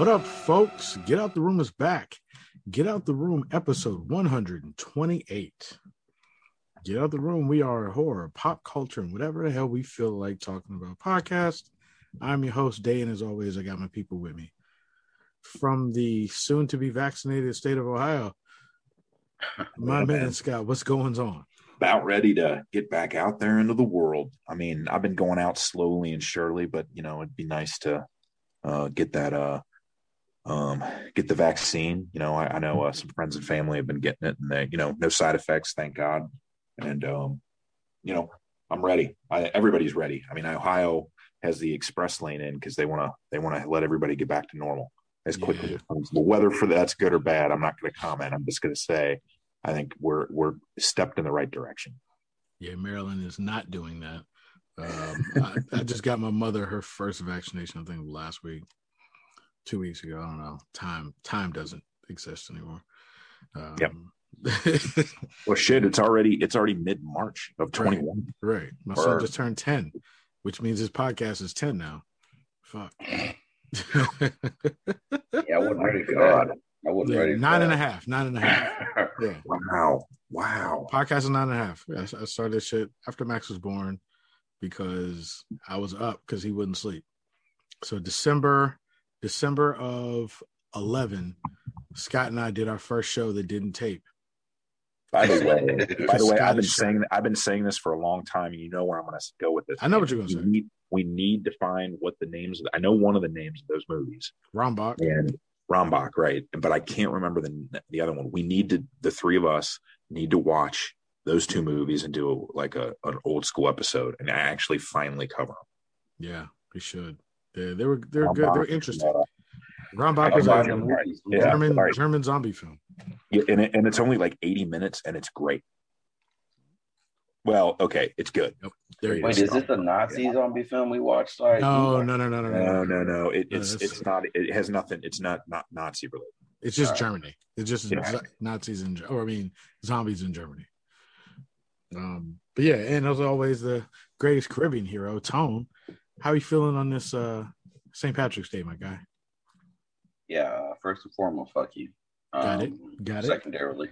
What up, folks? Get Out the Room is back. Get Out the Room, episode 128. Get Out the Room. We are horror, pop culture, and whatever the hell we feel like talking about. Podcast. I'm your host, Day, and as always, I got my people with me. From the soon-to-be vaccinated state of Ohio, my man, Scott, what's going on? About ready to get back out there into the world. I mean, I've been going out slowly and surely, but, it'd be nice to get that get the vaccine. I know some friends and family have been getting it, and they, no side effects, thank God. And I'm ready. Everybody's ready. I mean, Ohio has the express lane in because they want to let everybody get back to normal as quickly as possible. Whether for that's good or bad, I'm not going to comment. I'm just going to say I think we're stepped in the right direction. Yeah, Maryland is not doing that. I just got my mother her first vaccination, I think last week, 2 weeks ago. I don't know. Time doesn't exist anymore. Yep. Well, shit, it's already mid-March of 21. Right. My son just turned 10, which means his podcast is 10 now. Fuck. Yeah, I wasn't ready for that. I wasn't ready for nine and that. a half. Yeah. Wow. Podcast is 9.5. I started this shit after Max was born because I was up because he wouldn't sleep. So December of 11, Scott and I did our first show that didn't tape. By the way, I've been saying this for a long time, and you know where I'm going to go with this. I know what you're going to say. We need to find what the names of. I know one of the names of those movies. Rambach, right? But I can't remember the other one. The three of us need to watch those two movies and do an old school episode, and actually finally cover them. Yeah, we should. They're good. They're interesting. Rambach is a German zombie film. Yeah, and it's only like 80 minutes, and it's great. Well, okay, it's good. Nope. Wait, is this the Nazi zombie film we watched? No. It's not. It has nothing. It's not Nazi related. It's just Germany. It's just Nazis zombies in Germany. But yeah, and as always, the greatest Caribbean hero, Tone. How are you feeling on this St. Patrick's Day, my guy? Yeah, first and foremost, fuck you. Got it. Secondarily,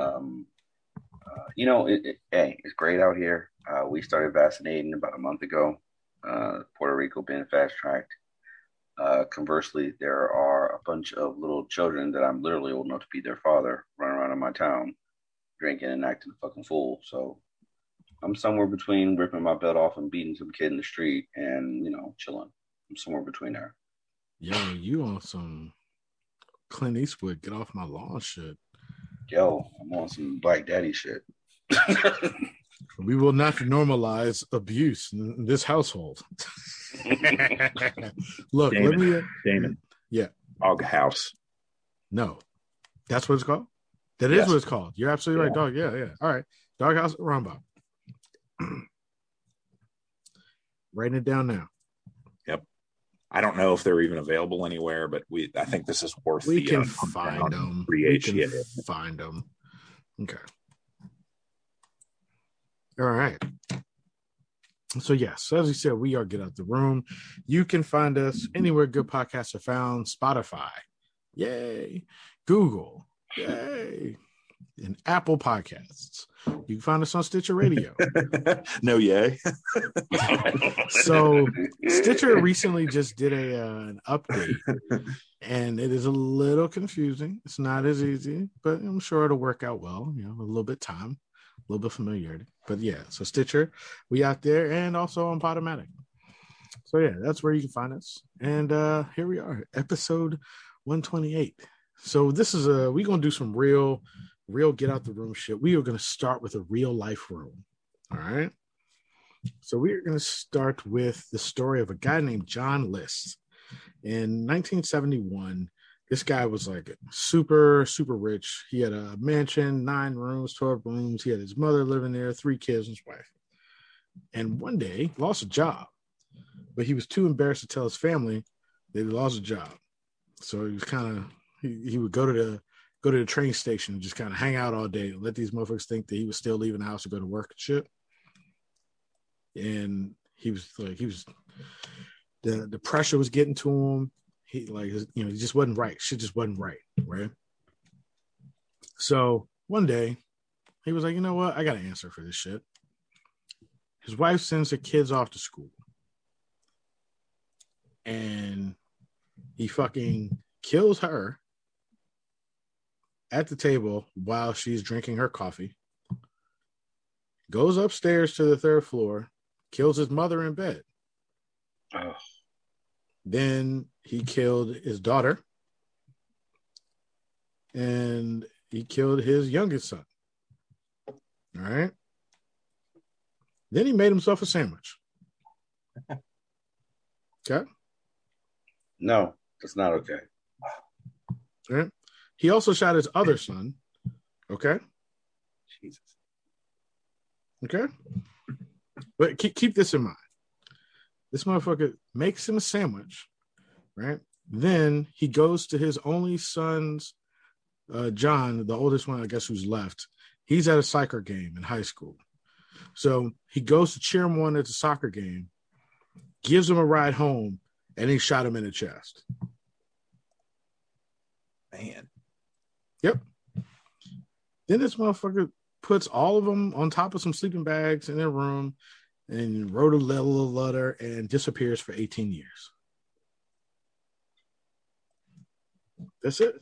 it's great out here. We started vaccinating about a month ago. Puerto Rico being fast-tracked. Conversely, there are a bunch of little children that I'm literally old enough to be their father running around in my town, drinking and acting a fucking fool. So I'm somewhere between ripping my belt off and beating some kid in the street and, chilling. I'm somewhere between there. Yo, you on some Clint Eastwood, get off my lawn shit. Yo, I'm on some Black Daddy shit. We will not normalize abuse in this household. Look, Damon. Yeah. Dog House. No. That's what it's called? That is what it's called. You're absolutely right, dog. Yeah. All right. Dog House Rambach. Writing it down now. Yep. I don't know if they're even available anywhere, but I think this is worth. We can find them. We can find them. Okay. All right. So yes, as you said, we are Get Out the Room. You can find us anywhere good podcasts are found. Spotify, yay. Google, yay. And Apple Podcasts. You can find us on Stitcher Radio. No, yay. So Stitcher recently just did an update, and it is a little confusing. It's not as easy, but I'm sure it'll work out well. A little bit time, a little bit familiarity. But yeah, so Stitcher, we out there, and also on Podomatic. So yeah, that's where you can find us. And here we are, episode 128. So this is we're gonna do some real Get Out the Room shit. We are going to start with a real life room. All right. So we are going to start with the story of a guy named John List. In 1971, this guy was like super, super rich. He had a mansion, 9 rooms, 12 rooms. He had his mother living there, 3 kids, and his wife. And one day, lost a job. But he was too embarrassed to tell his family that he lost a job. So he was kind of, he would go to the train station and just kind of hang out all day and let these motherfuckers think that he was still leaving the house to go to work and shit. And he was the pressure was getting to him. he like, he just wasn't right. Shit just wasn't right, right? So one day he was like, you know what? I got an answer for this shit. His wife sends her kids off to school. And he fucking kills her at the table while she's drinking her coffee. Goes upstairs to the third floor, kills his mother in bed. Oh. Then he killed his daughter. And he killed his youngest son. All right. Then he made himself a sandwich. Okay. No, that's not okay. All right. He also shot his other son. Okay. Jesus. Okay. But keep this in mind. This motherfucker makes him a sandwich, right? Then he goes to his only son's, John, the oldest one, I guess, who's left. He's at a soccer game in high school. So he goes to cheer him on at the soccer game, gives him a ride home, and he shot him in the chest. Man. Yep. Then this motherfucker puts all of them on top of some sleeping bags in their room and wrote a little letter and disappears for 18 years. That's it.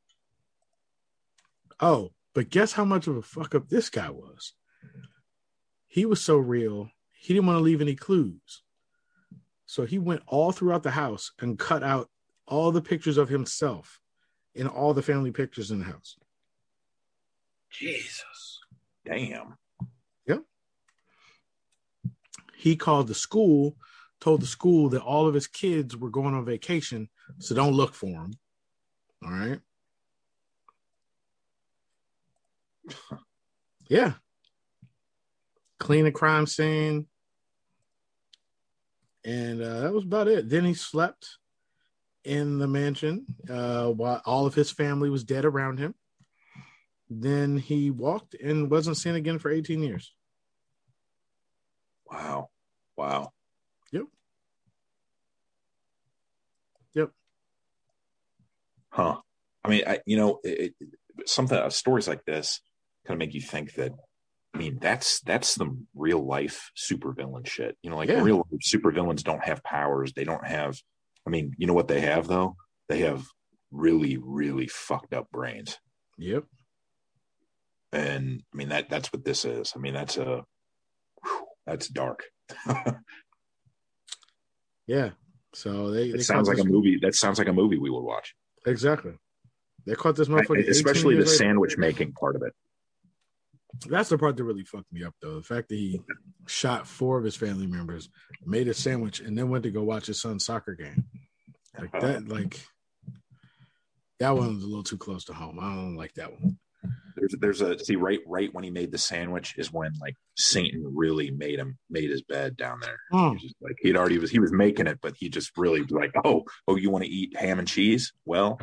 Oh, but guess how much of a fuck up this guy was? He was so real, he didn't want to leave any clues. So he went all throughout the house and cut out all the pictures of himself in all the family pictures in the house. Jesus. Damn. Yep. He called the school, told the school that all of his kids were going on vacation, so don't look for him. All right. Yeah. Clean the crime scene. And that was about it. Then he slept in the mansion while all of his family was dead around him. Then he walked and wasn't seen again for 18 years. Wow. Wow. Yep. Yep. Huh. I mean, stories like this kind of make you think that, I mean, that's some real life supervillain shit. Real life supervillains don't have powers. They don't have, I mean, you know what they have though? They have really, really fucked up brains. Yep. And I mean, that's what this is. I mean, that's dark. Yeah. So they sounds like a movie. That sounds like a movie we would watch. Exactly. They caught this motherfucker, especially the sandwich making part of it. That's the part that really fucked me up, though. The fact that he shot 4 of his family members, made a sandwich, and then went to go watch his son's soccer game. That one was a little too close to home. I don't like that one. There's right when he made the sandwich is when like Satan really made his bed down there. He was making it, but he just really was like, oh, you want to eat ham and cheese? Well,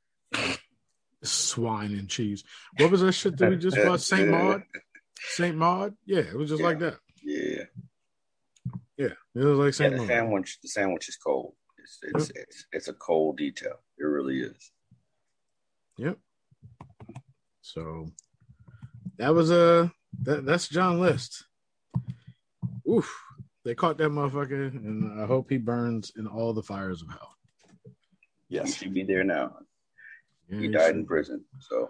swine and cheese. What was that shit that we just watched? Saint Maud? Saint Maud? Yeah, it was just like that. Yeah. Yeah. It was like Saint Maud. The sandwich is cold. It's a cold detail. It really is. Yep. So that was that's John List. Oof. They caught that motherfucker, and I hope he burns in all the fires of hell. Yes. He should be there now. Yeah, he died in prison. So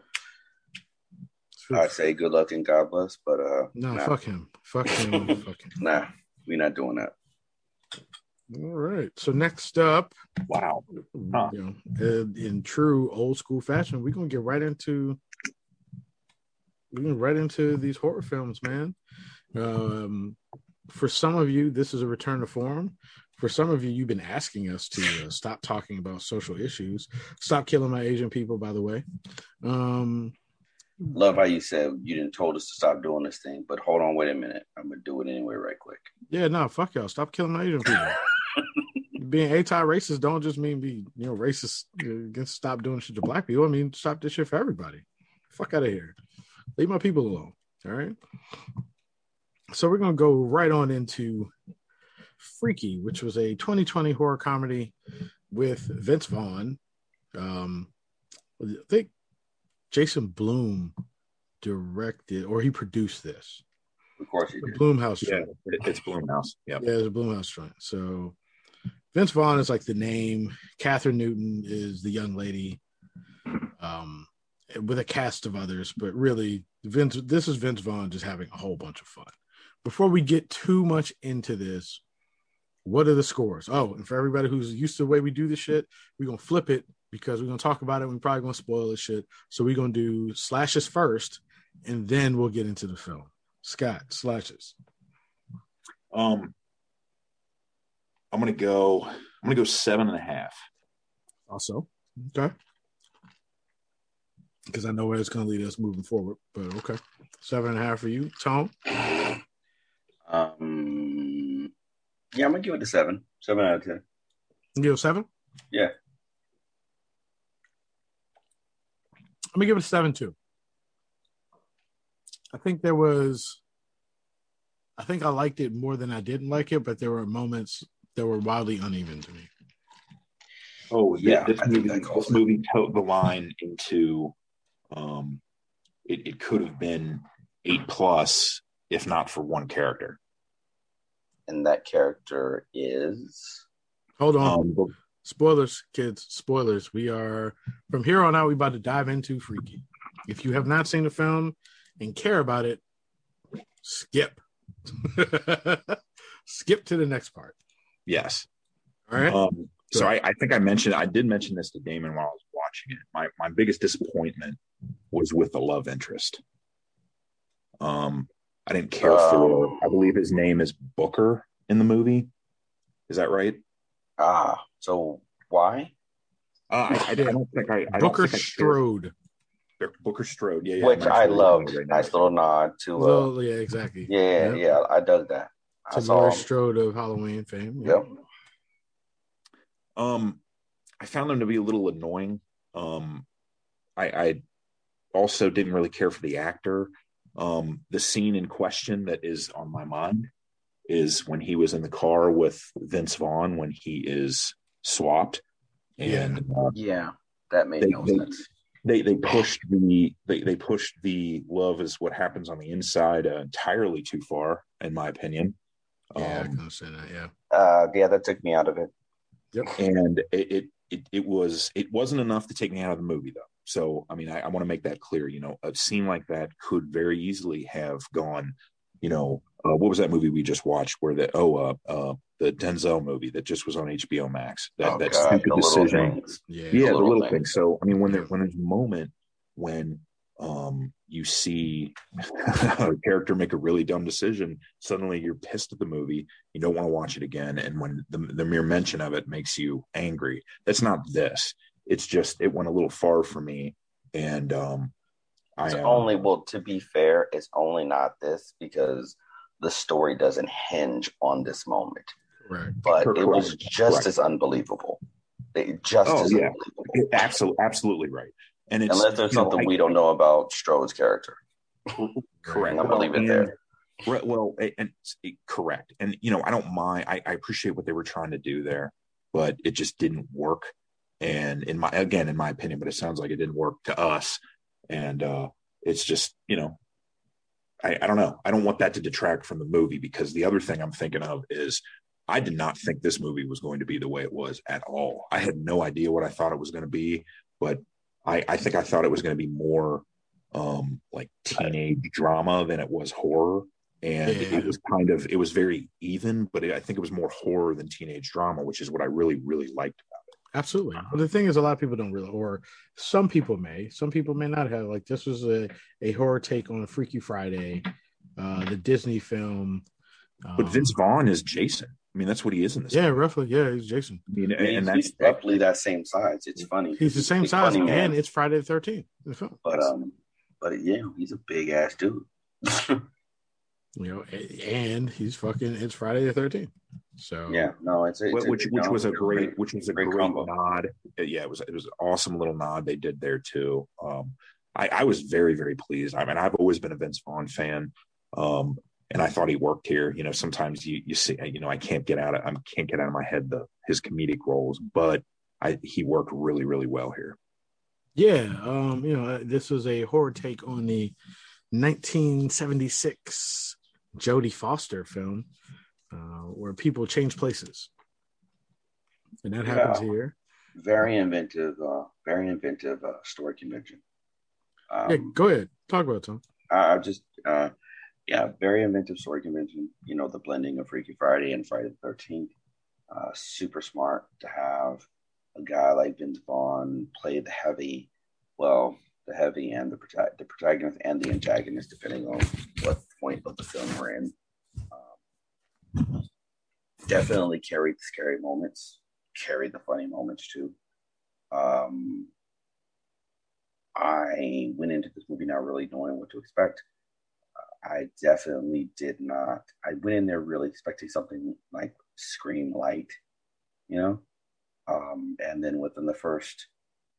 I say good luck and God bless, but fuck him. Fuck him. Fuck him. Nah, we're not doing that. All right. So next up, wow. Huh. In true old school fashion, we're gonna get right into these horror films, man. For some of you, this is a return to form. For some of you, you've been asking us to stop talking about social issues. Stop killing my Asian people, by the way. Love how you said you didn't told us to stop doing this thing, but hold on, wait a minute. I'm going to do it anyway right quick. Yeah, no, fuck y'all. Stop killing my Asian people. Being anti-racist don't just mean be, racist against stop doing shit to black people. I mean, stop this shit for everybody. Fuck out of here. Leave my people alone. All right? So we're going to go right on into Freaky, which was a 2020 horror comedy with Vince Vaughn. I think Jason Blum directed or he produced this. Of course he did. Blumhouse. Yeah, it's Blumhouse. Yeah, it's a Blumhouse joint. So Vince Vaughn is like the name. Catherine Newton is the young lady, with a cast of others. But really, this is Vince Vaughn just having a whole bunch of fun. Before we get too much into this, what are the scores? Oh, and for everybody who's used to the way we do this shit, we're going to flip it because we're going to talk about it. We're probably going to spoil this shit. So we're going to do slashes first, and then we'll get into the film. Scott, slashes. I'm going to go 7.5. Also, okay. Because I know where it's going to lead us moving forward, but okay. 7.5 for you. Tone? Yeah, I'm gonna give it a 7. 7 out of 10. You give it a 7? Yeah. I'm gonna give it a 7 too. I think I liked it more than I didn't like it, but there were moments that were wildly uneven to me. Oh yeah, this movie toed the line into it could have been 8+ if not for one character. And that character is... Hold on. Spoilers, kids. Spoilers. We are, from here on out, we're about to dive into Freaky. If you have not seen the film and care about it, skip. Skip to the next part. Yes. All right. So I think I did mention this to Damon while I was watching it. My biggest disappointment was with the love interest. I didn't care for, I believe his name is Booker in the movie. Is that right? So why? I don't think I Booker Strode. Booker Strode, yeah. Which I loved. Nice little nod to... yeah, exactly. Yeah, I dug that. To Laurie Strode of Halloween fame. Yep. I found him to be a little annoying. I also didn't really care for the actor. The scene in question that is on my mind is when he was in the car with Vince Vaughn when he is swapped, and that made no sense. They pushed the love is what happens on the inside entirely too far, in my opinion. I can say that. That took me out of it. Yep. And it wasn't enough to take me out of the movie though. So, I mean, I want to make that clear. You know, a scene like that could very easily have gone, what was that movie we just watched where the Denzel movie that just was on HBO Max? That stupid decision. The little things. So, I mean, when there's a moment when you see a character make a really dumb decision, suddenly you're pissed at the movie. You don't want to watch it again. And when the mere mention of it makes you angry, that's not this. It's just, it went a little far for me. And to be fair, it's only not this because the story doesn't hinge on this moment. Right. But it was just as unbelievable. Unbelievable. Absolutely right. And it's, unless there's something we don't know about Strode's character. Correct. I'm going to leave it there. Well, correct. And, I don't mind. I appreciate what they were trying to do there, but it just didn't work. And in my opinion, but it sounds like it didn't work to us. And it's just, I don't know. I don't want that to detract from the movie because the other thing I'm thinking of is I did not think this movie was going to be the way it was at all. I had no idea what I thought it was going to be, but I think I thought it was going to be more like teenage drama than it was horror. And it was very even, but I think it was more horror than teenage drama, which is what I really, really liked about it. Absolutely. But the thing is, a lot of people don't really, or some people may not have. Like this was a horror take on Freaky Friday, the Disney film. But Vince Vaughn is Jason. I mean, that's what he is in this. Yeah, roughly. Yeah, he's Jason. I mean, and he's roughly that same size. It's funny. He's the same size, and it's Friday the 13th in the film. But yeah, he's a big ass dude. And he's it's Friday the 13th. So which was a great nod. Yeah, it was an awesome little nod they did there too. I was very, very pleased. I mean, I've always been a Vince Vaughn fan. And I thought he worked here. Sometimes you see, I can't get out of my head his comedic roles, but he worked really, really well here. Yeah, this was a horror take on the 1976 Jodie Foster film, where people change places, and that happens here. Very inventive story convention. Go ahead, talk about it, Tom. I just, very inventive story convention. The blending of Freaky Friday and Friday the 13th. Super smart to have a guy like Vince Vaughn play the heavy and the protagonist and the antagonist, depending on what point of the film we're in. Definitely carried the scary moments, carried the funny moments too. I went into this movie not really knowing what to expect. I definitely did not. I went in there really expecting something like Scream Light, and then within the first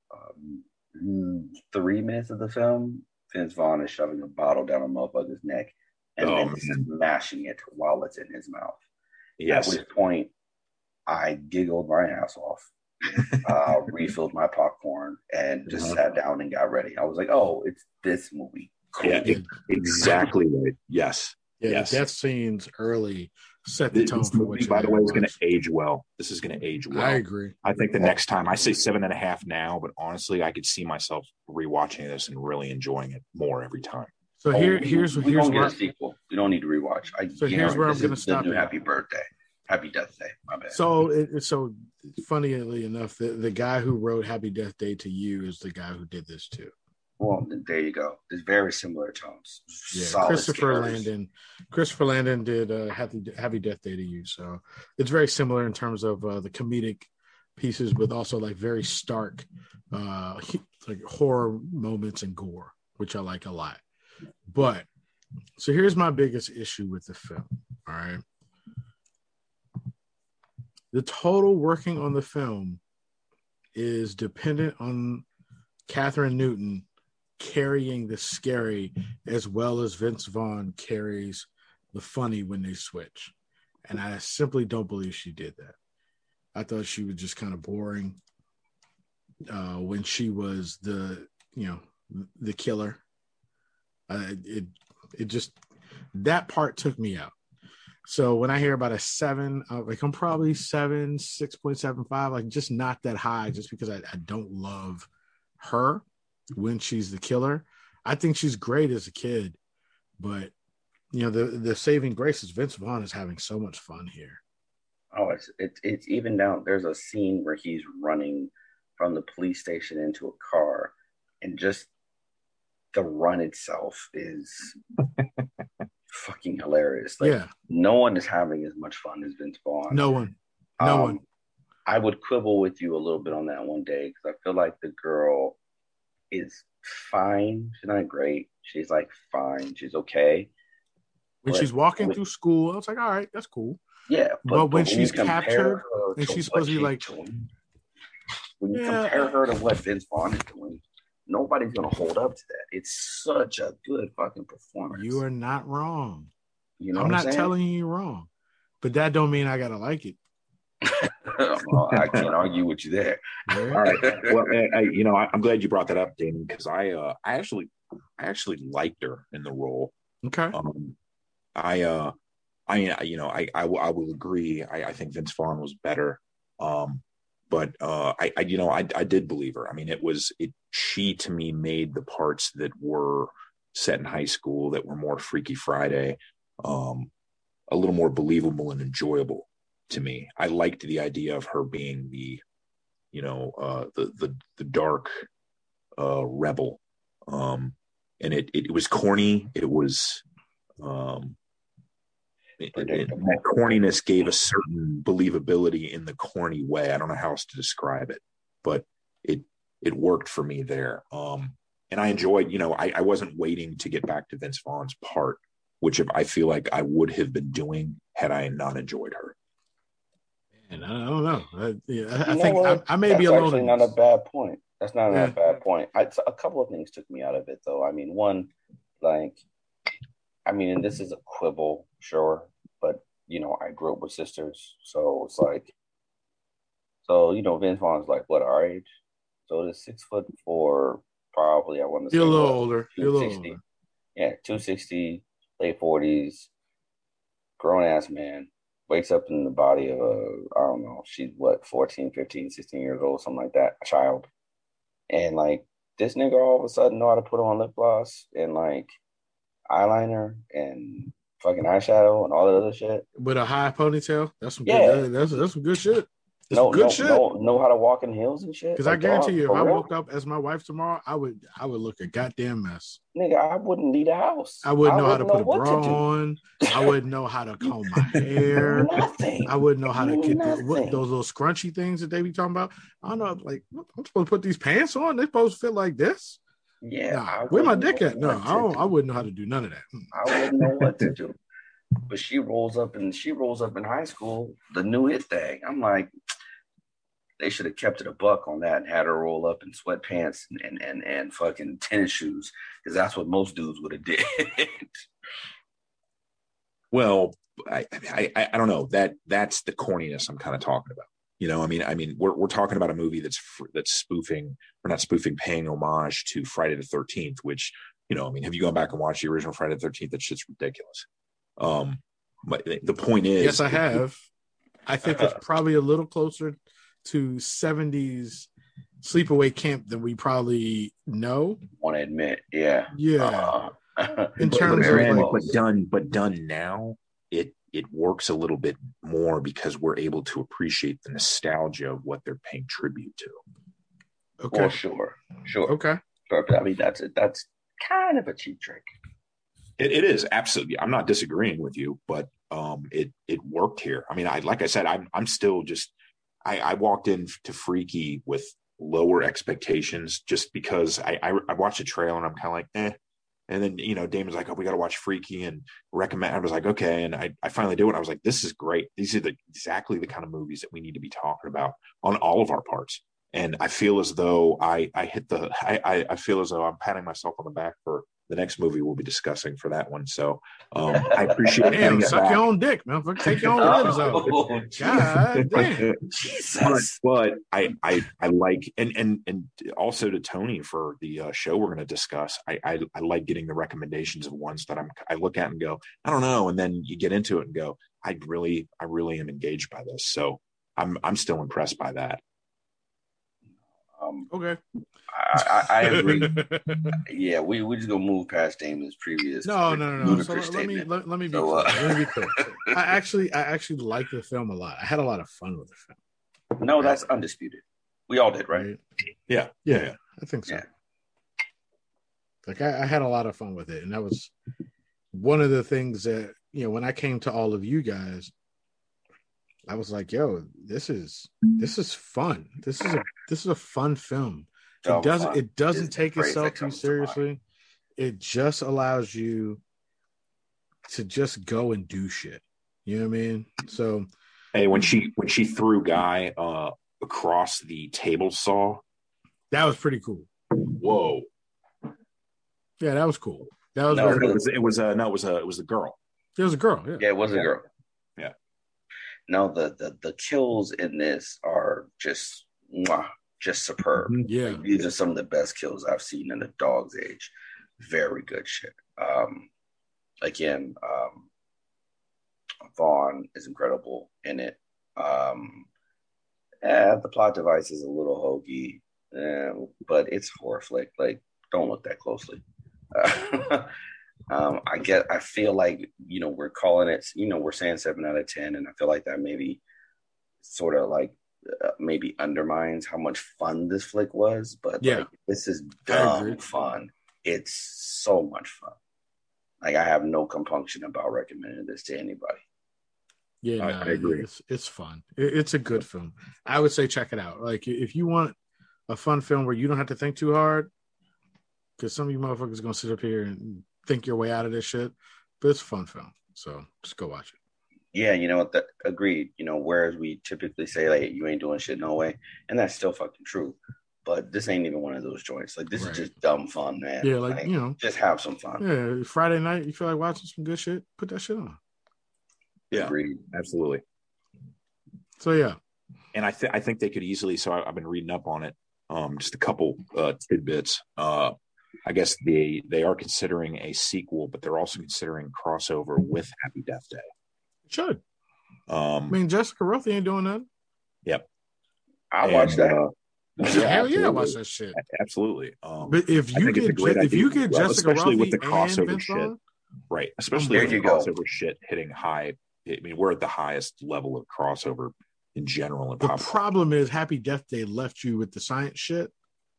3 minutes of the film, Vince Vaughn is shoving a bottle down a motherfucker's neck and then smashing it while it's in his mouth. Yes. At which point, I giggled my ass off, refilled my popcorn, and just sat down and got ready. I was like, "Oh, it's this movie." Cool. Yeah, exactly right. Yes. Yeah, yes. The death scenes early set the tone for what. By the way, is going to age well. This is going to age well. I agree. I think the next time I say 7.5 now, but honestly, I could see myself rewatching this and really enjoying it more every time. So here's we don't get a sequel. We don't need to rewatch. Here's where I'm going to stop. The new Happy Birthday, Happy Death Day. My bad. So funnily enough, the guy who wrote Happy Death Day to You is the guy who did this too. Well, there you go. There's very similar tones. Yeah, Christopher Landon did Happy Death Day to You, so it's very similar in terms of the comedic pieces, but also like very stark, like horror moments and gore, which I like a lot. But so here's my biggest issue with the film. All right, the total working on the film is dependent on Catherine Newton carrying the scary as well as Vince Vaughn carries the funny when they switch. And I simply don't believe she did that. I thought she was just kind of boring when she was the killer. It just, that part took me out. So when I hear about a 7, like I'm probably 6.75, like just not that high, just because I don't love her when she's the killer. I think she's great as a kid, but the saving grace is Vince Vaughn is having so much fun here. Oh, it's even down. There's a scene where he's running from the police station into a car, and just the run itself is fucking hilarious. Like, no one is having as much fun as Vince Vaughn. No one. I would quibble with you a little bit on that one day, because I feel like the girl is fine. She's not great. She's like fine. She's okay. When she's walking through school, I was like, all right, that's cool. Yeah. But when she's captured and she's supposed to be like, when you compare her to what Vince Vaughn is doing, nobody's going to hold up to that. It's such a good fucking performance. You are not wrong. I'm not telling you you're wrong, but that don't mean I got to like it. Well, I can't argue with you there. All right. Well, I'm glad you brought that up, Damon, because I actually liked her in the role. Okay. I will agree. I think Vince Vaughn was better. But I did believe her. I mean, she to me made the parts that were set in high school, that were more Freaky Friday, a little more believable and enjoyable to me. I liked the idea of her being the dark rebel. And it was corny. It was that corniness gave a certain believability in the corny way. I don't know how else to describe it, but it worked for me there. And I enjoyed, I wasn't waiting to get back to Vince Vaughn's part, which I feel like I would have been doing had I not enjoyed her. And I don't know. I think I may be alone. That's actually not a bad point. That's not a bad point. A couple of things took me out of it, though. I mean, one, and this is a quibble, sure, but I grew up with sisters, so it's like So, Vince Vaughn's like what our age? So it's 6'4", probably I want to You're say a little what, older. You're a little 260. older. Yeah, 260, late 40s, grown ass man. Wakes up in the body of I don't know, she's what, 14, 15, 16 years old, something like that, a child. And like this nigga all of a sudden know how to put on lip gloss and like eyeliner and fucking eyeshadow and all that other shit. With a high ponytail. That's some good. Yeah. That's some good shit. That's some No, good no, shit. no, know how to walk in heels and shit. Because I Like, guarantee dog, you, if for I real? woke up as my wife tomorrow, I would look a goddamn mess. Nigga, I wouldn't leave the house. I wouldn't know how to put a what bra to do. on. I wouldn't know how to comb my hair. Nothing. I wouldn't know how to get those Nothing. little scrunchy things that they be talking about. I don't know, like I'm supposed to put these pants on. They supposed to fit like this. Yeah. Nah, where my dick at? No, I wouldn't know how to do none of that. I wouldn't know what to do. But she rolls up in high school, the new hit thing. I'm like, they should have kept it a buck on that and had her roll up in sweatpants and fucking tennis shoes, because that's what most dudes would have did. Well, I don't know, that's the corniness I'm kind of talking about. I mean, we're talking about a movie that's spoofing, or not spoofing, paying homage to Friday the 13th, which, I mean, have you gone back and watched the original Friday the 13th? That shit's ridiculous. But the point is, yes, I have. I think it's probably a little closer to 70s sleepaway camp than we probably know. Want to admit, yeah. In terms of but done now, it works a little bit more because we're able to appreciate the nostalgia of what they're paying tribute to. Okay. Well, sure. Okay. I mean, that's kind of a cheap trick. It is, absolutely. I'm not disagreeing with you, but it worked here. I mean, like I said, I'm still just, I walked into Freaky with lower expectations just because I watched a trailer and I'm kind of like, eh. And then, Damon's like, oh, we got to watch Freaky and recommend. I was like, okay. And I finally do it. I was like, this is great. These are exactly the kind of movies that we need to be talking about on all of our parts. And I feel as though I feel as though I'm patting myself on the back for the next movie we'll be discussing for that one. So I appreciate it. Damn, suck your own dick, man. Take your own ribs out. God damn. Jesus. But I like, and also to Tony for the show we're going to discuss, I like getting the recommendations of ones that I look at and go, I don't know. And then you get into it and go, I really am engaged by this. So I'm still impressed by that. Okay. I agree. Yeah, we just gonna move past Damon's previous. No. So let me be clear. Let me be clear. I actually like the film a lot. I had a lot of fun with the film. No, that's undisputed. We all did, right? Yeah. I think so. Yeah. Like I had a lot of fun with it, and that was one of the things that when I came to all of you guys, I was like, "Yo, this is fun. This is a fun film. It doesn't take itself too seriously. It just allows you to just go and do shit. You know what I mean? So, hey, when she threw Guy across the table saw, that was pretty cool. Whoa. Yeah, that was cool. That was it was a girl. It was a girl. Yeah, it was a girl. Yeah. No, the kills in this are just superb. Yeah. Like, these are some of the best kills I've seen in a dog's age. Very good shit. Again, Vaughn is incredible in it. The plot device is a little hokey, but it's a horror flick. Like, don't look that closely. I feel like, we're calling it, we're saying 7 out of 10, and I feel like that maybe sort of like maybe undermines how much fun this flick was, but like, this is dumb fun. It's so much fun. Like, I have no compunction about recommending this to anybody. Yeah, I agree. It's fun. It's a good film. I would say check it out. Like, if you want a fun film where you don't have to think too hard, because some of you motherfuckers are gonna sit up here and think your way out of this shit, but it's a fun film. So just go watch it. Yeah, agreed. Whereas we typically say, like, you ain't doing shit no way, and that's still fucking true. But this ain't even one of those joints. Like, this is just dumb fun, man. Yeah, like just have some fun. Yeah, Friday night, you feel like watching some good shit, put that shit on. Yeah, agreed. Absolutely. So yeah, And I think they could easily. So I've been reading up on it. Just a couple tidbits. I guess they are considering a sequel, but they're also considering crossover with Happy Death Day. Should. I mean, Jessica Rothe ain't doing that. Yep. I watch that. Hell yeah, I watch that shit. Absolutely. But if you get Jessica especially Rothe with the crossover and shit, right? Especially with the crossover shit hitting high. I mean, we're at the highest level of crossover in general. The problem is Happy Death Day left you with the science shit.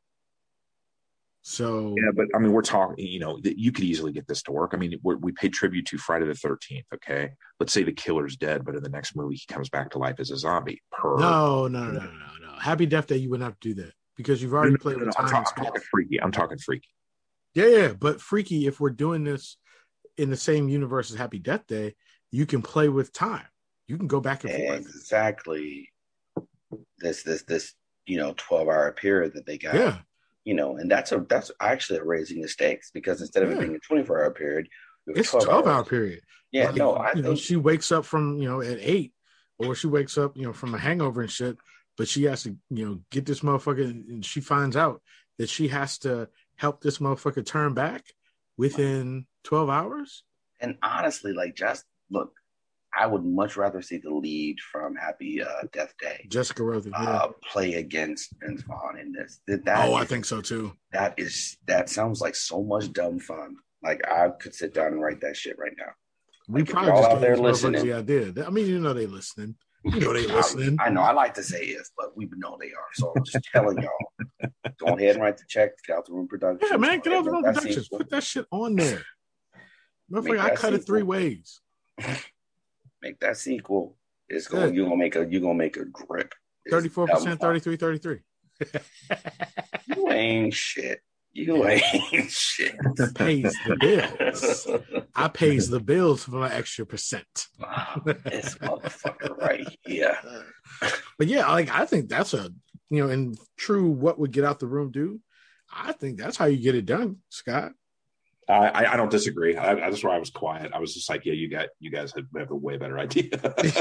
So yeah, but I mean, we're talking. You could easily get this to work. I mean, we paid tribute to Friday the 13th. Okay, let's say the killer's dead, but in the next movie he comes back to life as a zombie. No. Happy Death Day, you wouldn't have to do that because you've already played with time. I'm talking freaky. Yeah, but freaky. If we're doing this in the same universe as Happy Death Day, you can play with time. You can go back and forth. Exactly. This 12-hour period that they got. Yeah. And that's actually raising the stakes because instead of it being a 24-hour period, it's a 12-hour period. Yeah, I think she wakes up from at 8, or she wakes up from a hangover and shit, but she has to get this motherfucker, and she finds out that she has to help this motherfucker turn back within 12 hours. And honestly, just look, I would much rather see the lead from Happy Death Day, Jessica Rothe, play against Vince Vaughn in this. I think so too. That sounds like so much dumb fun. Like I could sit down and write that shit right now. We probably just out there listening. The idea. I mean, they listening. They listening. I know. I like to say if, but we know they are. So I'm just telling y'all, go ahead and write the check. Get out the room production. Yeah, man, get out the room productions. Put that shit on there. I cut it 3 ways. Make that sequel. It's going. You're gonna make a grip. 34%, 33. You ain't shit. You ain't shit. Pays the bills. I pays the bills for my extra percent. This motherfucker right here. But yeah, I think that's in true what would get out the room do. I think that's how you get it done, Scott. I don't disagree. That's why I was quiet. I was just like, yeah, you guys have a way better idea.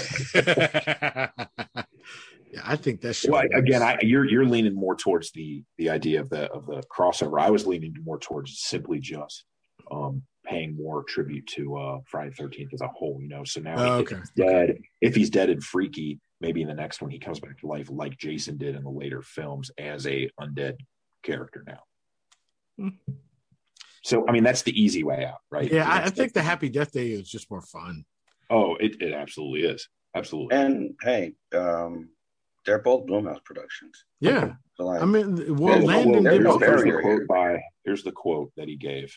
Yeah, I think that's well, again. You're leaning more towards the idea of the crossover. I was leaning more towards simply just paying more tribute to Friday the 13th as a whole. So now if he's dead and freaky, maybe in the next one he comes back to life like Jason did in the later films as a undead character now. Mm-hmm. So, I mean, that's the easy way out, right? Yeah, I think the Happy Death Day is just more fun. Oh, it absolutely is. Absolutely. And, hey, they're both Blumhouse productions. Yeah. So, Landon did both. Here's the quote that he gave.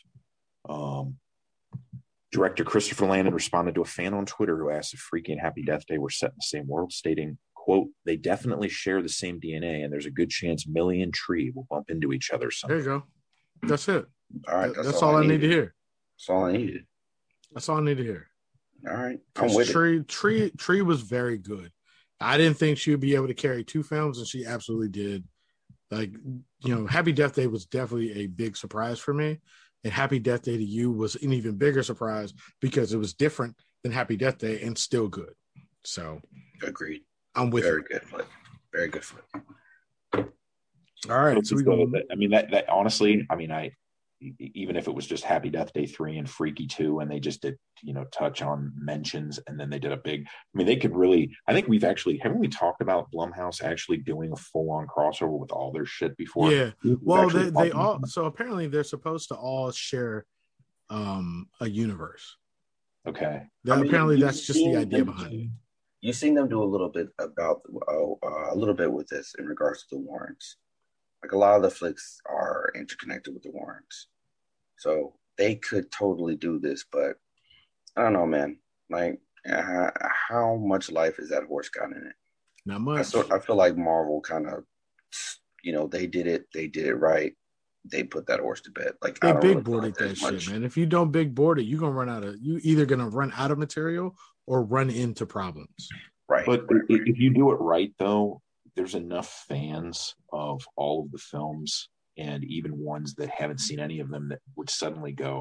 Director Christopher Landon responded to a fan on Twitter who asked if Freaky and Happy Death Day were set in the same world, stating, quote, "They definitely share the same DNA, and there's a good chance Millie and Tree will bump into each other someday." There you go. That's it. All right, that's all I need to hear. That's all I needed. That's all I need to hear. All right, I'm with it. Tree was very good. I didn't think she would be able to carry 2 films, and she absolutely did. Happy Death Day was definitely a big surprise for me, and Happy Death Day to You was an even bigger surprise because it was different than Happy Death Day and still good. So, agreed. I'm with you. Very good flip. All right, so we go. I mean, that honestly, I mean, even if it was just Happy Death Day 3 and Freaky 2, and they just did, touch on mentions, and then they did a big, I mean, they could really, I think haven't we talked about Blumhouse actually doing a full-on crossover with all their shit before? Yeah. Well, they all, so apparently they're supposed to all share a universe. Okay. Apparently that's just the idea behind it. You've seen them do a little bit with this in regards to the Warrens. Like a lot of the flicks are interconnected with the Warrens. So they could totally do this, but I don't know, man. Like, how much life is that horse got in it? Not much. I feel like Marvel kind of, they did it right. They put that horse to bed. Like, they big boarded that shit, man. If you don't big board it, you're either gonna run out of material or run into problems. Right. But if you do it right, though, there's enough fans of all of the films and even ones that haven't seen any of them that would suddenly go,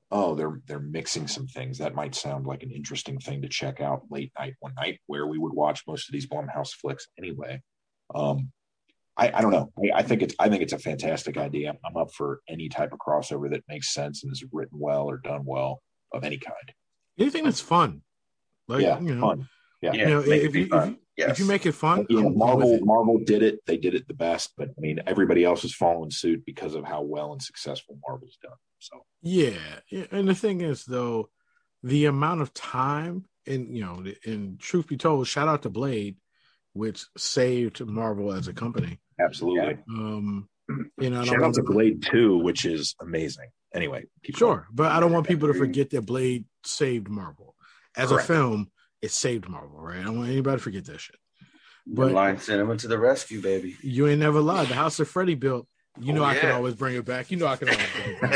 oh, they're mixing some things. That might sound like an interesting thing to check out late night one night where we would watch most of these Blumhouse flicks anyway. Um, I don't know. I think it's a fantastic idea. I'm up for any type of crossover that makes sense and is written well or done well of any kind. Anything that's fun, like Yeah, fun. Yeah, make it be fun. If you make it fun, Marvel did it. They did it the best, but I mean, everybody else is following suit because of how well and successful Marvel's done. So yeah, and the thing is, though, the amount of time, and and truth be told, shout out to Blade, which saved Marvel as a company. Absolutely. Shout out to Blade 2, which is amazing. Anyway, sure, but I don't want people to forget that Blade saved Marvel as a film. It saved Marvel, right? I don't want anybody to forget that shit. But Line Cinema to the rescue, baby. You ain't never lied. The house that Freddie built, I can always bring it back. I can always bring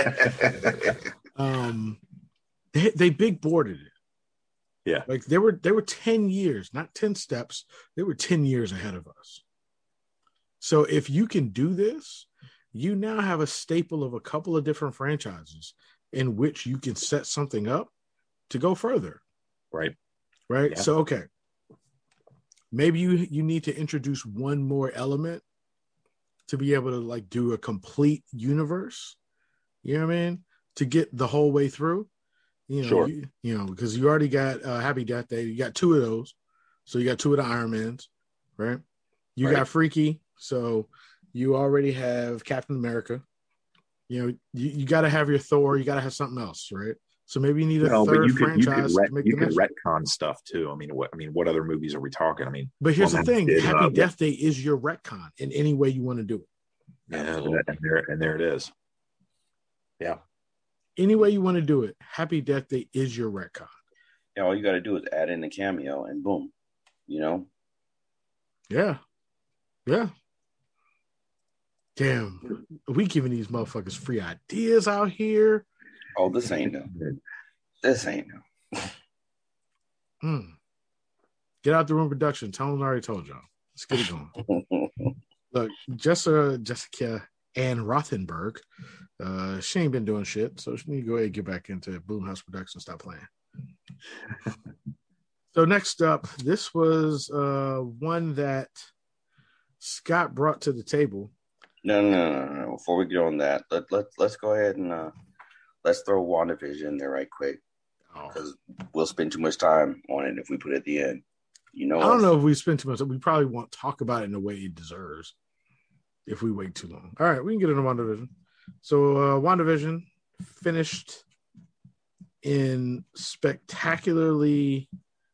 it back. They big boarded it. Yeah. Like they were 10 years, not 10 steps. They were 10 years ahead of us. So if you can do this, you now have a staple of a couple of different franchises in which you can set something up to go further. Right. Yeah. So, okay. Maybe you need to introduce one more element to be able to like do a complete universe. You know what I mean? To get the whole way through. Sure. Because you already got Happy Death Day. You got 2 of those. So you got 2 of the Iron Mans, right? You got Freaky. So you already have Captain America. You got to have your Thor. You got to have something else, right? So maybe you need a third franchise to make the next. You could retcon stuff too. I mean, what other movies are we talking? I mean, but here's the thing: Happy Death Day is your retcon in any way you want to do it. Yeah, and there it is. Yeah. Any way you want to do it, Happy Death Day is your retcon. Yeah, all you got to do is add in a cameo, and boom, Yeah. Damn, we giving these motherfuckers free ideas out here. Oh, this ain't no. Get out the room production. Tell them I already told y'all. Let's get it going. Look, Jessica Ann Rothenberg, she ain't been doing shit, so she need to go ahead and get back into Blumhouse Productions. Stop playing. So next up, this was one that Scott brought to the table. No. Before we get on that, let's go ahead and let's throw WandaVision in there right quick, because we'll spend too much time on it if we put it at the end. I don't know if we spend too much. We probably won't talk about it in the way it deserves if we wait too long. All right, we can get into WandaVision. So WandaVision finished in spectacularly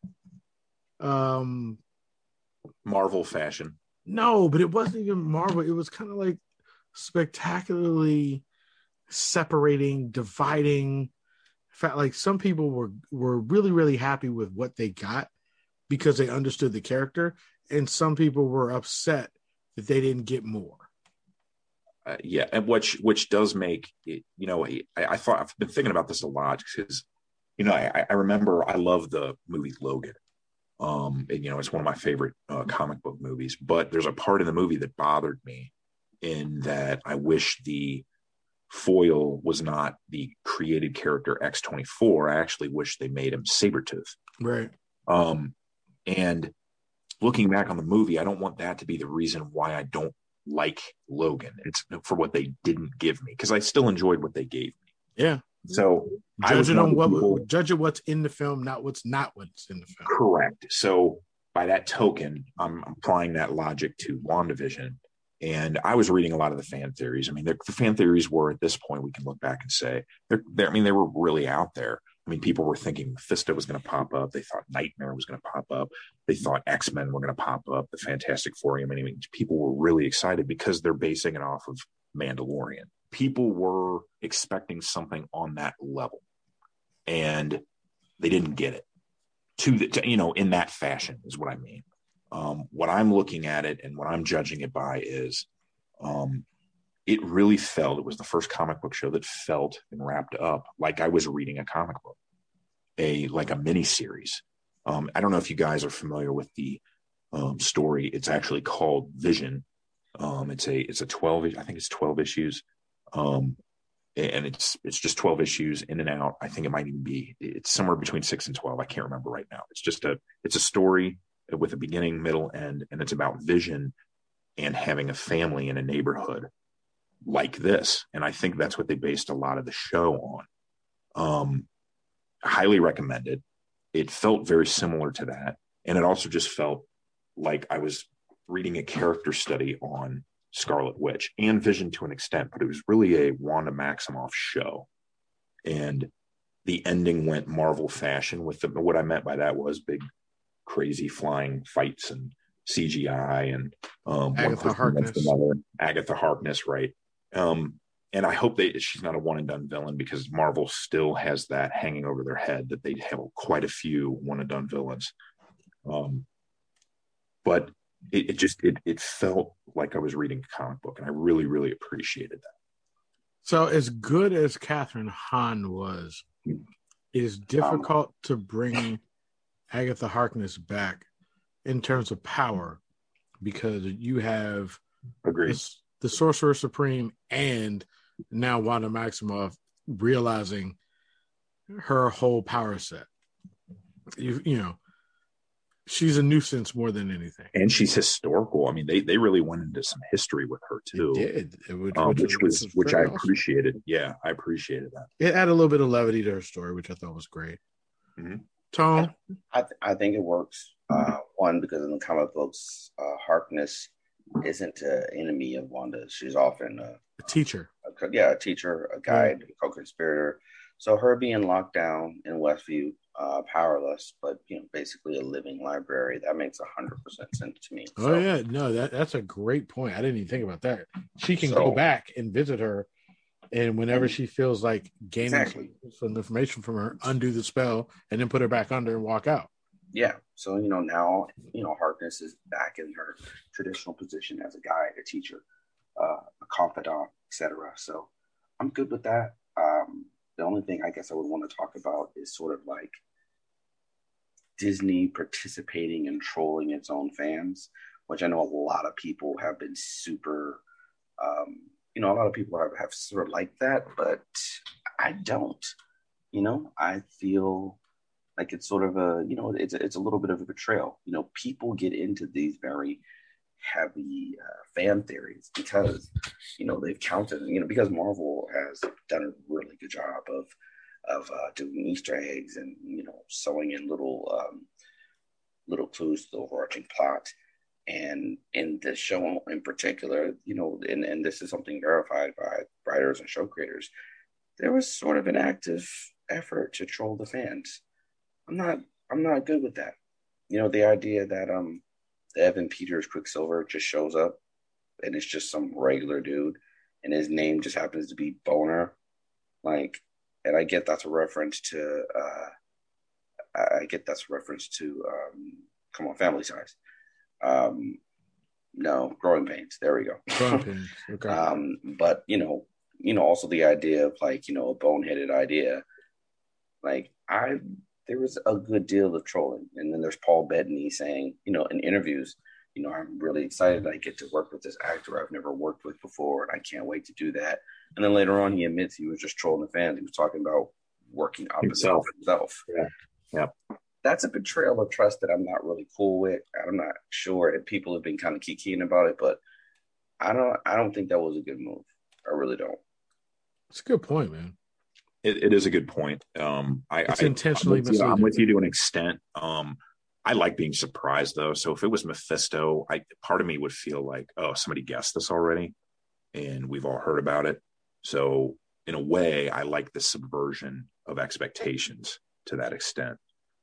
Marvel fashion. No, but it wasn't even Marvel. It was kind of like spectacularly separating, dividing. In fact, like some people were really, really happy with what they got because they understood the character, and some people were upset that they didn't get more. And which does make it, I thought, I've been thinking about this a lot because, I remember I love the movie Logan. It's one of my favorite comic book movies, but there's a part in the movie that bothered me in that I wish the foil was not the created character X-24. I actually wish they made him Sabretooth. Right. And looking back on the movie, I don't want that to be the reason why I don't like Logan. It's for what they didn't give me, because I still enjoyed what they gave me. Yeah. So judge it what's in the film, not what's in the film. Correct. So by that token, I'm applying that logic to WandaVision. And I was reading a lot of the fan theories. I mean, the fan theories were, at this point, we can look back and say, they were really out there. I mean, people were thinking Mephisto was going to pop up. They thought Nightmare was going to pop up. They thought X-Men were going to pop up, the Fantastic Four. I mean, people were really excited because they're basing it off of Mandalorian. People were expecting something on that level, and they didn't get it in that fashion is what I mean. What I'm looking at it and what I'm judging it by is it really felt, it was the first comic book show that felt and wrapped up like I was reading a comic book, like a mini series. I don't know if you guys are familiar with the story. It's actually called Vision. It's a 12, I think it's 12 issues. and it's just 12 issues in and out. I think it might even it's somewhere between 6 and 12. I can't remember right now. It's a story with a beginning, middle, end, and it's about Vision and having a family in a neighborhood like this. And I think that's what they based a lot of the show on. Highly recommended. It felt very similar to that. And it also just felt like I was reading a character study on Scarlet Witch and Vision to an extent, but it was really a Wanda Maximoff show. And the ending went Marvel fashion with what I meant by that was big, crazy flying fights and CGI and Agatha Harkness. Agatha Harkness, right? And I hope she's not a one and done villain, because Marvel still has that hanging over their head that they have quite a few one and done villains. But it felt like I was reading a comic book, and I really, really appreciated that. So as good as Catherine Hahn was, it is difficult to bring Agatha Harkness back in terms of power, because you have the Sorcerer Supreme and now Wanda Maximoff realizing her whole power set. You know, she's a nuisance more than anything. And she's historical. I mean, they really went into some history with her too. It did, which I appreciated. Awesome. Yeah, I appreciated that. It added a little bit of levity to her story, which I thought was great. Mm-hmm. Tom? I think it works. One, because in the comic books, Harkness isn't an enemy of Wanda. She's often a teacher. A teacher, a guide, a co-conspirator. So her being locked down in Westview, powerless, but basically a living library, that makes 100% sense to me. That's a great point. I didn't even think about that. She can go back and visit her, and whenever she feels like gaining some information from her, undo the spell, and then put her back under and walk out. Yeah. So now Harkness is back in her traditional position as a guide, a teacher, a confidant, etc. So I'm good with that. The only thing I guess I would want to talk about is sort of like Disney participating in trolling its own fans, which I know a lot of people have been super, a lot of people have sort of liked that, but I don't. I feel like it's sort of it's a little bit of a betrayal. People get into these very heavy fan theories because they've counted, because Marvel has done a really good job of doing Easter eggs and sewing in little clues to the overarching plot. And in this show in particular, and this is something verified by writers and show creators, there was sort of an active effort to troll the fans. I'm not good with that. The idea that Evan Peters Quicksilver just shows up and it's just some regular dude and his name just happens to be Boner. And I get that's a reference to come on, Family Size. No, Growing Pains. There we go. Growing Pains. Okay. But also the idea of a boneheaded idea. There was a good deal of trolling. And then there's Paul Bettany saying, in interviews, I'm really excited I get to work with this actor I've never worked with before, and I can't wait to do that. And then later on, he admits he was just trolling the fans. He was talking about working opposite of himself. Yeah. That's a betrayal of trust that I'm not really cool with. I'm not sure, and people have been kind of kikiing about it, but I don't think that was a good move. I really don't. It's a good point, man. It is a good point. It's intentionally misleading. I'm with you to an extent. I like being surprised though. So if it was Mephisto, part of me would feel like, oh, somebody guessed this already, and we've all heard about it. So in a way, I like the subversion of expectations to that extent.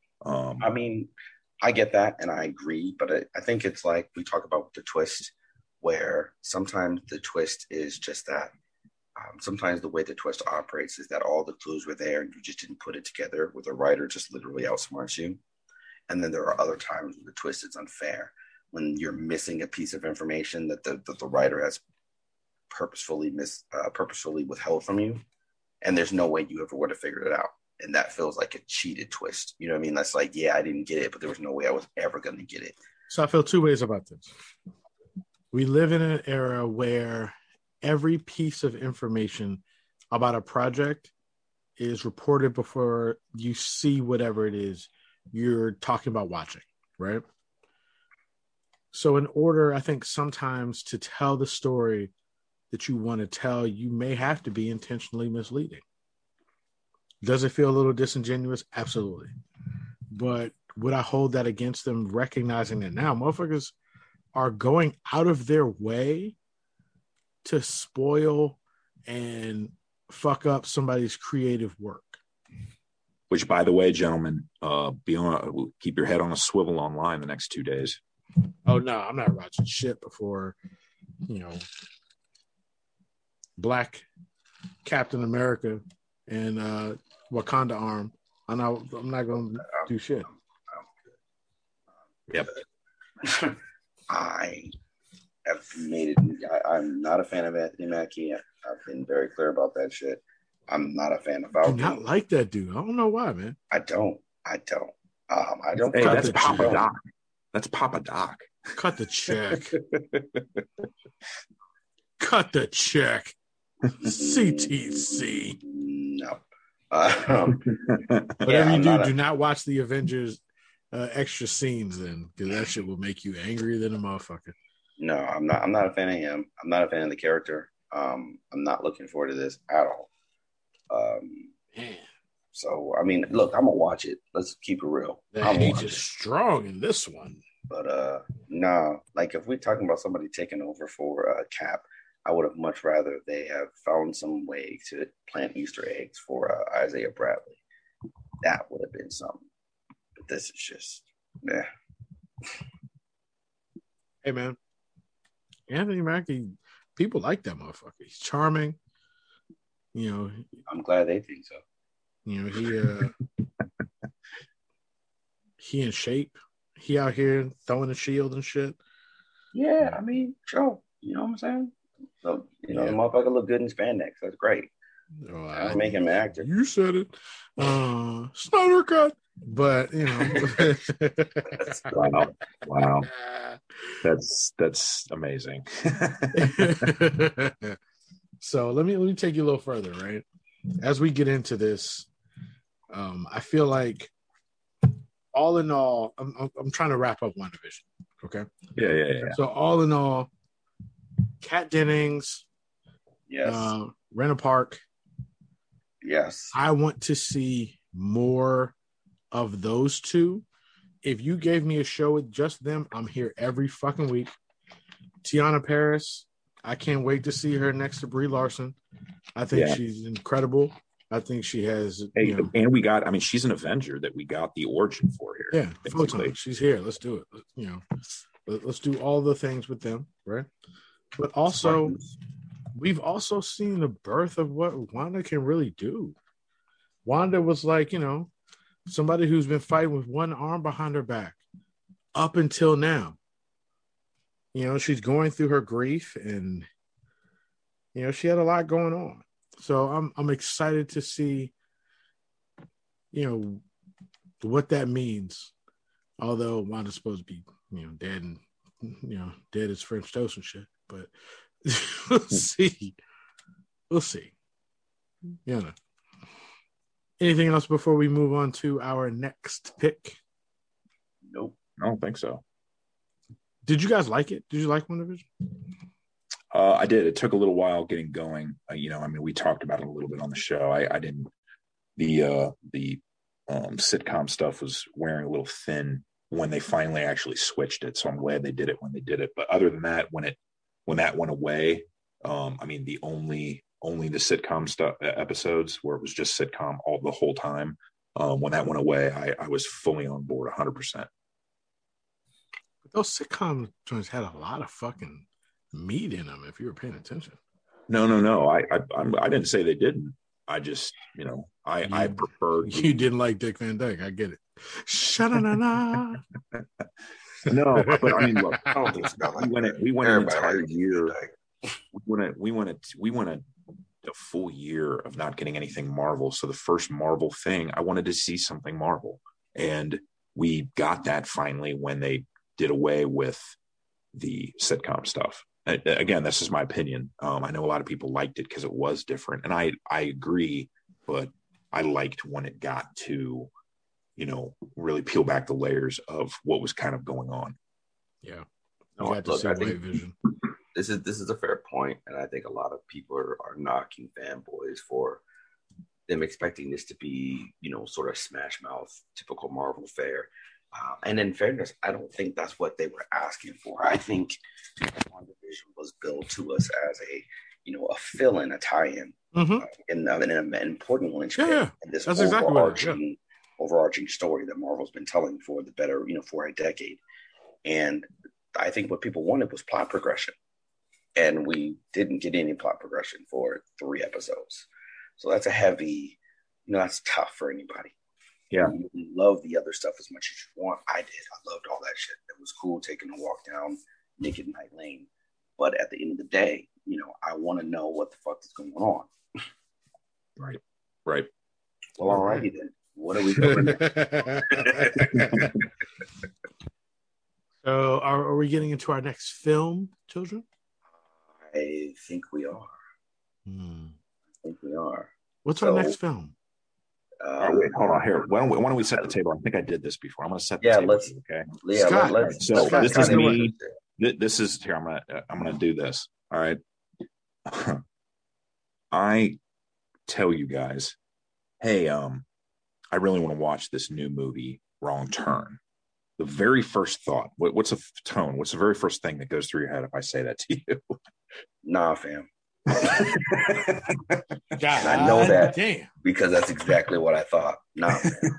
I get that, and I agree, but I think it's like we talk about the twist, where sometimes the twist is just that. Sometimes the way the twist operates is that all the clues were there and you just didn't put it together, where the writer just literally outsmarts you. And then there are other times when the twist is unfair, when you're missing a piece of information that the writer has purposefully withheld from you, and there's no way you ever would have figured it out. And that feels like a cheated twist. You know what I mean? That's like, yeah, I didn't get it, but there was no way I was ever going to get it. So I feel two ways about this. We live in an era where every piece of information about a project is reported before you see whatever it is you're talking about watching, right? So in order, I think sometimes to tell the story that you want to tell, you may have to be intentionally misleading. Does it feel a little disingenuous? Absolutely. But would I hold that against them, recognizing that now motherfuckers are going out of their way to spoil and fuck up somebody's creative work? Which, by the way, gentlemen, keep your head on a swivel online the next 2 days. Oh no, I'm not watching shit before, Black Captain America and Wakanda Arm. I'm not going to do shit. Yep. I have made it. I'm not a fan of Anthony Mackie. I've been very clear about that shit. I'm not a fan of Falcon. Do not like that dude. I don't know why, man. I don't. I don't. Hey, that's Papa Doc. That's Papa Doc. Cut the check. Cut the check. CTC. No. Whatever you do not watch the Avengers extra scenes then, because that shit will make you angrier than a motherfucker. No, I'm not a fan of him. I'm not a fan of the character. I'm not looking forward to this at all. Man. So, I mean, look, I'm going to watch it. Let's keep it real. The hate is strong in this one. But, no, like if we're talking about somebody taking over for Cap, I would have much rather they have found some way to plant Easter eggs for Isaiah Bradley. That would have been something. But this is just, Hey, man. Anthony Mackie, people like that motherfucker. He's charming. I'm glad they think so. He in shape. He out here throwing a shield and shit. Yeah, I mean, sure. You know what I'm saying? So, the motherfucker look good in spandex. That's great. Oh, I make him an actor. You said it. Snyder cut. But, Wow. That's amazing. So let me take you a little further, right? As we get into this, I feel like all in all, I'm trying to wrap up WandaVision. Okay. Yeah. So all in all, Kat Dennings, yes, Rena Park, yes. I want to see more of those two. If you gave me a show with just them, I'm here every fucking week. Tiana Paris, I can't wait to see her next to Brie Larson. I think she's incredible. I think she has. And we got. I mean, she's an Avenger that we got the origin for here. Yeah, Photon. She's here. Let's do it. Let's do all the things with them, right? But also, we've also seen the birth of what Wanda can really do. Wanda was like, somebody who's been fighting with one arm behind her back up until now. She's going through her grief and, she had a lot going on. So I'm excited to see, what that means. Although Wanda's supposed to be, dead and, dead as French toast and shit. But we'll see. We'll see. Anything else before we move on to our next pick? Nope. I don't think so. Did you guys like it? Did you like WandaVision? I did. It took a little while getting going. We talked about it a little bit on the show. I didn't. The sitcom stuff was wearing a little thin when they finally actually switched it. So I'm glad they did it when they did it. But other than that, when that went away, the only the sitcom stuff episodes where it was just sitcom the whole time. When that went away, I was fully on board 100%. Those sitcom joints had a lot of fucking meat in them. If you were paying attention. No. I didn't say they didn't. I just, I preferred. You didn't like Dick Van Dyke. I get it. Sha-na-na-na. No, but I mean, look, I don't think so. we went an entire year. We went a full year of not getting anything Marvel. So the first Marvel thing, I wanted to see something Marvel, and we got that finally when they did away with the sitcom stuff. again, this is my opinion. I know a lot of people liked it because it was different, and I agree, but I liked when it got to, really peel back the layers of what was kind of going on. Yeah, you got to see White Vision. This is a fair point, and I think a lot of people are knocking fanboys for them expecting this to be, sort of smash mouth, typical Marvel fare. And in fairness, I don't think that's what they were asking for. I think WandaVision was billed to us as a fill-in, a tie-in, and an important linchpin in this that's overarching story that Marvel's been telling for the better, for a decade. And I think what people wanted was plot progression, and we didn't get any plot progression for 3 episodes. So that's a heavy, that's tough for anybody. Yeah. You love the other stuff as much as you want. I did. I loved all that shit. It was cool taking a walk down Naked Night Lane. But at the end of the day, I want to know what the fuck is going on. Right. Well, alrighty then. What are we doing? So are we getting into our next film, children? I think we are. What's our next film? Wait, hold on here. Why don't we set the table? I think I did this before. I'm going to set the table. Okay. Yeah, Scott, so this is me. This is here. I'm going to do this. All right. I tell you guys, hey, I really want to watch this new movie, Wrong Turn. The very first thought, what's a tone? What's the very first thing that goes through your head if I say that to you? Nah, fam. God, I know that because that's exactly what I thought. Nah.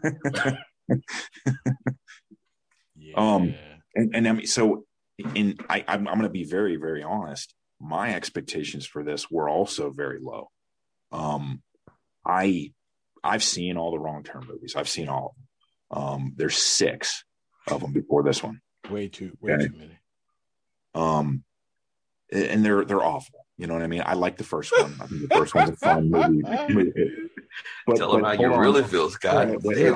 And I mean, so I'm going to be very, very honest. My expectations for this were also very low. I've seen all the Wrong Turn movies. I've seen all of them. There's 6 of them before this one. Way too many. And they're awful. You know what I mean? I like the first one. I think the first one's a fun movie. But, tell them how you really feel, Scott.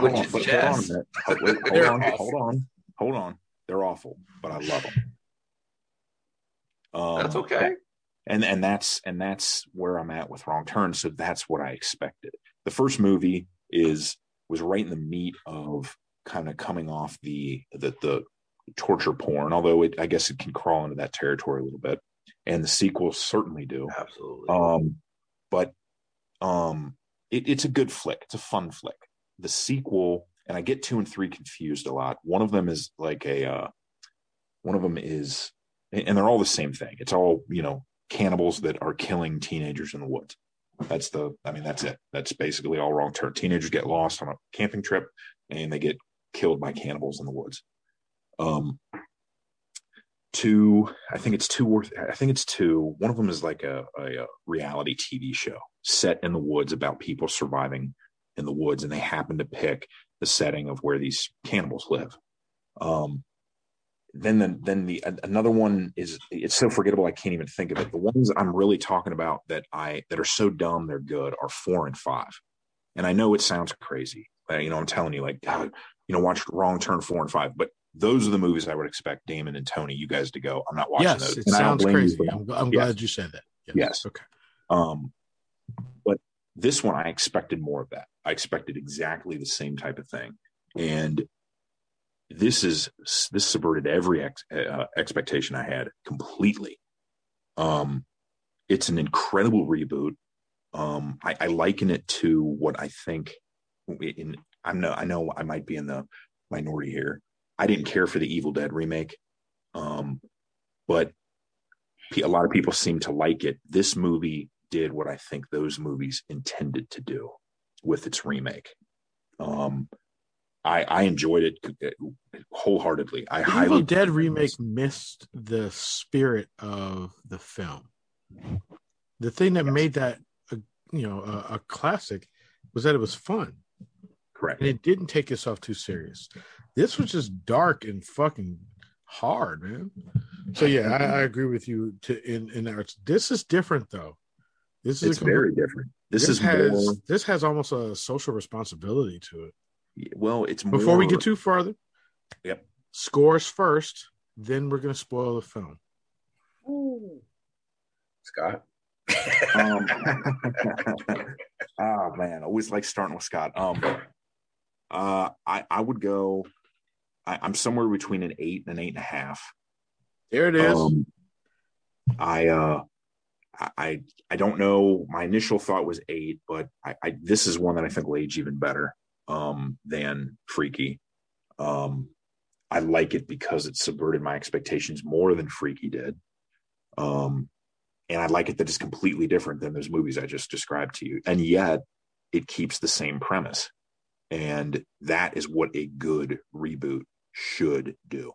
Hold on. They're awful, but I love them. That's okay. And that's where I'm at with Wrong Turn. So that's what I expected. The first movie was right in the meat of kind of coming off the torture porn, although I guess it can crawl into that territory a little bit. And the sequels certainly do. Absolutely. But it's a good flick. It's a fun flick. The sequel, and I get 2 and 3 confused a lot. One of them is and they're all the same thing. It's all, cannibals that are killing teenagers in the woods. That's it. That's basically all Wrong Turn. Teenagers get lost on a camping trip and they get killed by cannibals in the woods. I think it's two. One of them is like a reality TV show set in the woods about people surviving in the woods, and they happen to pick the setting of where these cannibals live. Another one it's so forgettable I can't even think of it. The ones I'm really talking about that are so dumb they're good are 4 and 5. And I know it sounds crazy. I'm telling you, like, God, watch Wrong Turn 4 and 5, but those are the movies I would expect Damon and Tony, you guys, to go. I'm not watching those. It sounds crazy. I'm glad you said that. Yes. Okay. But this one, I expected more of that. I expected exactly the same type of thing. And this subverted every expectation I had completely. It's an incredible reboot. I liken it to what I think. I know I might be in the minority here. I didn't care for the Evil Dead remake, but a lot of people seem to like it. This movie did what I think those movies intended to do with its remake. I enjoyed it wholeheartedly. The Evil Dead remake missed the spirit of the film. The thing that made that a classic was that it was fun. Correct. And it didn't take itself too serious. This was just dark and fucking hard, man. So yeah, I agree with you. In that, this is different though. It's very different. This has almost a social responsibility to it. Well, it's more. Before we get too further, yep. Scores first, then we're gonna spoil the film. Ooh. Scott. Oh man, I always like starting with Scott. I would go. I'm somewhere between an 8 and an 8.5. There it is. I don't know. My initial thought was 8, but this is one that I think will age even better than Freaky. I like it because it subverted my expectations more than Freaky did. And I like it that it's completely different than those movies I just described to you. And yet it keeps the same premise. And that is what a good reboot should do.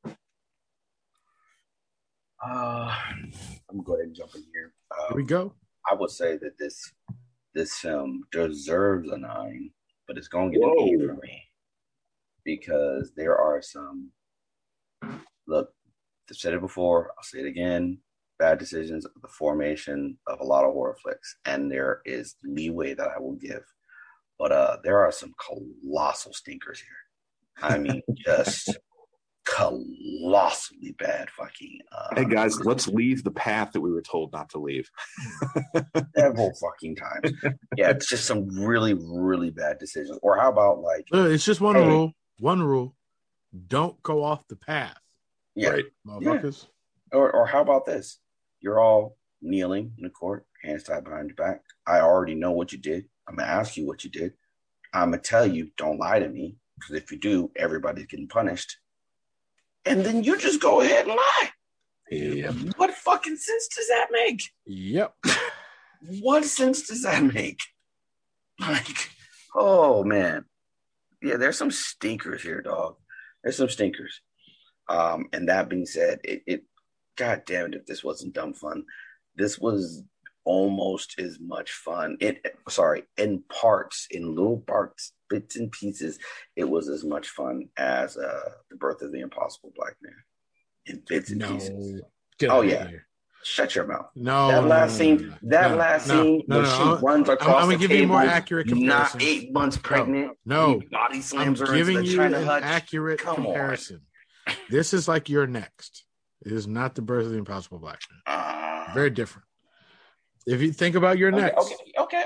I'm going to go ahead and jump in here. Here we go. I would say that this film deserves a 9, but it's going to get an 8 for me. Because there are some, look, I've said it before, I'll say it again, bad decisions of the formation of a lot of horror flicks, and there is leeway that I will give. But there are some colossal stinkers here. I mean, just colossally bad fucking. Hey guys, let's leave the path that we were told not to leave. Several fucking times. Yeah, it's just some really, really bad decisions. Or how about like, it's just one rule. One rule: don't go off the path. Yeah, right, motherfuckers. Yeah. Or how about this? You're all kneeling in the court, hands tied behind your back. I already know what you did. I'm gonna ask you what you did. I'm gonna tell you, don't lie to me, because if you do, everybody's getting punished. And then you just go ahead and lie. Yeah. What fucking sense does that make? Yep. What sense does that make? Like, oh man. Yeah, there's some stinkers here, dog. There's some stinkers. And that being said, it God damn it, if this wasn't dumb fun. This was almost as much fun. In parts, in little parts, bits and pieces, it was as much fun as The Birth of the Impossible Black Man. In bits and pieces. Oh yeah. Here. Shut your mouth. No, that last scene when she runs across I'm the give table, you more accurate comparison. Not 8 months pregnant. No, body slams I'm her giving into the you China an hutch. accurate comparison. This is like You're Next. It is not The Birth of the Impossible Black Man. Very different. If you think about You're Next. Okay.